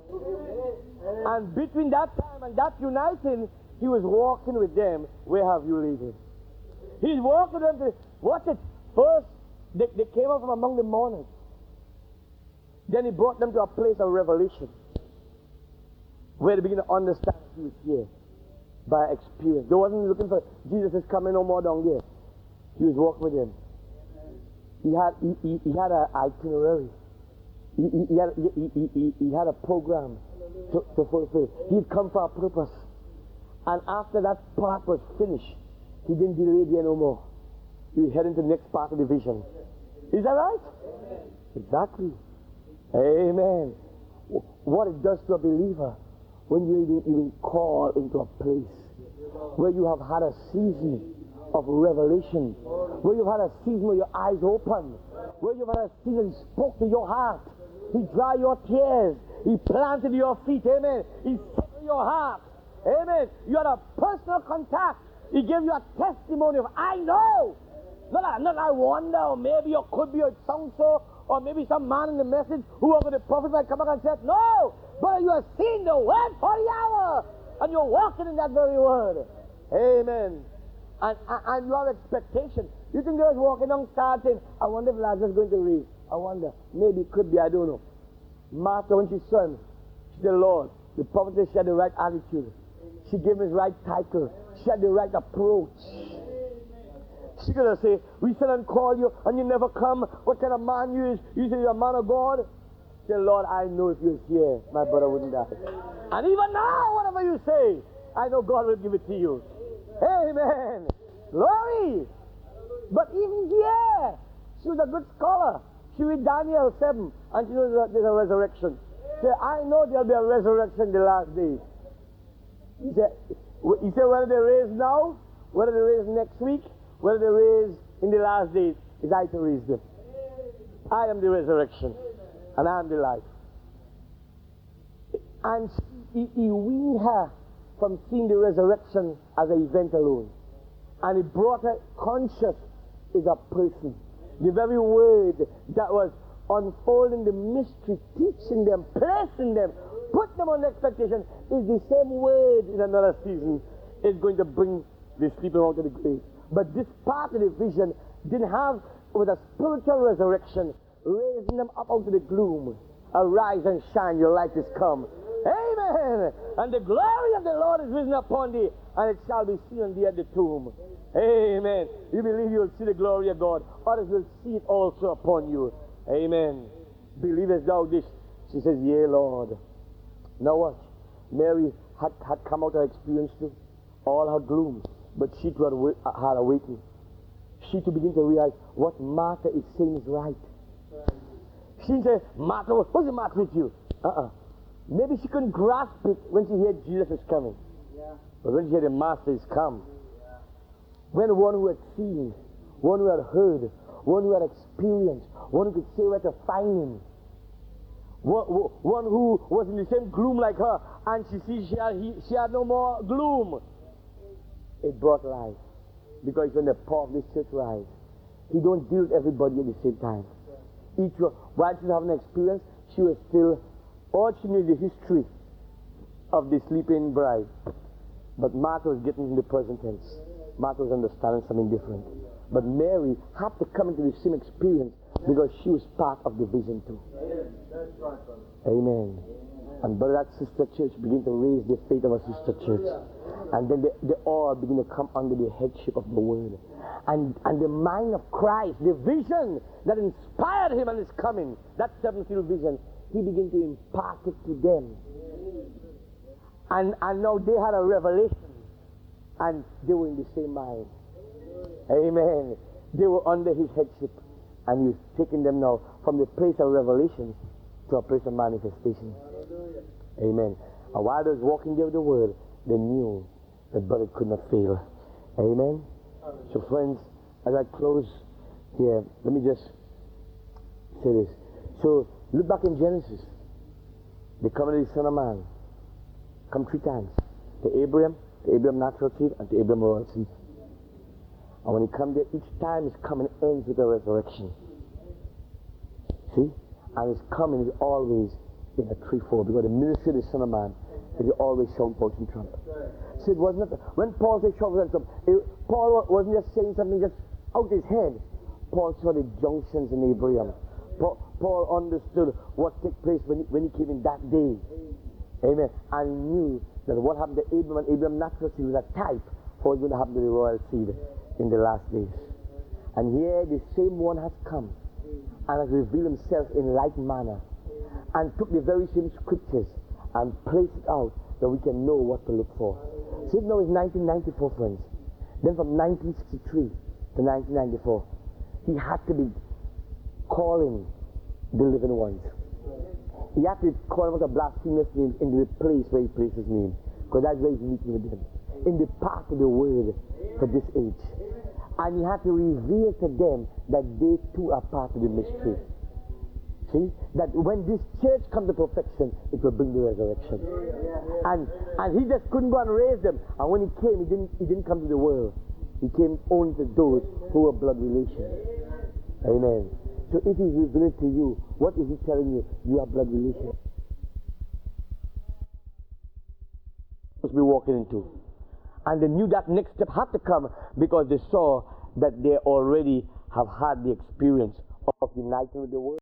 And between that time and that uniting, he was walking with them. Where have you laid him? He's walking with them to, watch it. First, they, they came up from among the mourners. Then he brought them to a place of revelation where they begin to understand he was here by experience. They wasn't looking for Jesus is coming no more down there. He was walking with them. He had he, he, he had an itinerary. He, he, he, had, he, he, he, he had a program to, to fulfill. He'd come for a purpose. And after that part was finished, he didn't delay there no more. He was heading to the next part of the vision. Is that right? Exactly. Amen. What it does to a believer when you even, even call into a place where you have had a season of revelation, where you've had a season where your eyes open, where you've had a season he spoke to your heart, he dried your tears, he planted your feet, amen, he settled your heart, amen, you had a personal contact, he gave you a testimony of I know, not I, not I wonder, or maybe or could be, or it sounds so, or maybe some man in the message who over the prophet might come back and say, no, but you are seeing the word for the hour, and you're walking in that very word. Amen. And, and, and you have expectation. You think they're walking on starting, I wonder if Lazarus is going to raise. I wonder. Maybe it could be, I don't know. Martha, when she saw him, she said, Lord, the prophet said she had the right attitude. She gave him his right title. She had the right approach. She could have said, we sent and called you and you never come. What kind of man you is? You say you're a man of God? Say, Lord, I know if you're here, my brother wouldn't die. And even now, whatever you say, I know God will give it to you. Amen. Glory. But even here, she was a good scholar. She read Daniel seven and she knows that there's a resurrection. Say, I know there'll be a resurrection in the last days. He said, he said whether they raise now whether they raise next week, whether they raise in the last days, is I to raise them. I am the resurrection, and I am the life. And he, he weaned her from seeing the resurrection as an event alone. And he brought her conscious as a person. The very word that was unfolding the mystery, teaching them, placing them, put them on expectation, is the same word in another season is going to bring the sleeping out of the grave. But this part of the vision didn't have, with a spiritual resurrection, raising them up out of the gloom. Arise and shine, your light is come. Amen. And the glory of the Lord is risen upon thee, and it shall be seen on thee at the tomb. Amen. You believe you will see the glory of God, others will see it also upon you. Amen. Believest thou this? She says, yea, Lord. Now what? Mary had, had come out of experience too, all her gloom, but she too had, had awakened. She to begin to realize what Martha is saying is right. She said, Martha, what's the matter with you? Uh-uh. Maybe she couldn't grasp it when she heard Jesus is coming. Yeah. But when she heard the Master is come, yeah. When one who had seen, one who had heard, one who had experienced, one who could say where to find him, one, one who was in the same gloom like her, and she sees she had, he, she had no more gloom, it brought life. Because when the power of this church rise, he don't deal with everybody at the same time. Each one, while she was having an experience, she was still, all she knew the history of the sleeping bride. But Martha was getting in the present tense. Martha was understanding something different. But Mary had to come into the same experience because she was part of the vision too. Amen. And brother, that sister church begin to raise the faith of a sister church. And then they, they all begin to come under the headship of the word. And, and the mind of Christ, the vision that inspired him and is coming, that seven-seal vision, he began to impart it to them. And, and now they had a revelation. And they were in the same mind. Amen. They were under his headship. And he's taking them now from the place of revelation to a place of manifestation. Amen. And while they was walking there with the word, they knew that brother could not fail. Amen. So friends, as I close here, let me just say this. So look back in Genesis. The coming of the Son of Man come three times. To Abraham, to Abraham natural seed, and to Abraham royal seed. And when he comes there, each time his coming ends with a resurrection. See? And his coming is always in a threefold, because the ministry of the Son of Man is always sound portion trump. So it wasn't, when Paul said shout and trump, Paul wasn't just saying something just out his head. Paul saw the junctions in Abraham. Paul, Paul understood what took place when he, when he came in that day. Amen. And he knew that what happened to Abraham and Abraham's natural seed was a type for what's going to happen to the royal seed in the last days. And here the same one has come and has revealed himself in like manner and took the very same scriptures and placed it out that we can know what to look for. So now it's nineteen ninety-four, friends. Then from nineteen sixty-three to nineteen ninety-four, he had to be calling the living ones. He had to call them out a blasphemous name in the place where he placed his name, because that's where he's meeting with them, in the path of the word for this age. And he had to reveal to them that they too are part of the mystery. See? That when this church comes to perfection, it will bring the resurrection. And and he just couldn't go and raise them. And when he came, he didn't he didn't come to the world. He came only to those who were blood relations. Amen. So if he's revealed to you, what is he telling you? You are blood relations. Must be walking into. And they knew that next step had to come because they saw that they already have had the experience of uniting with the world.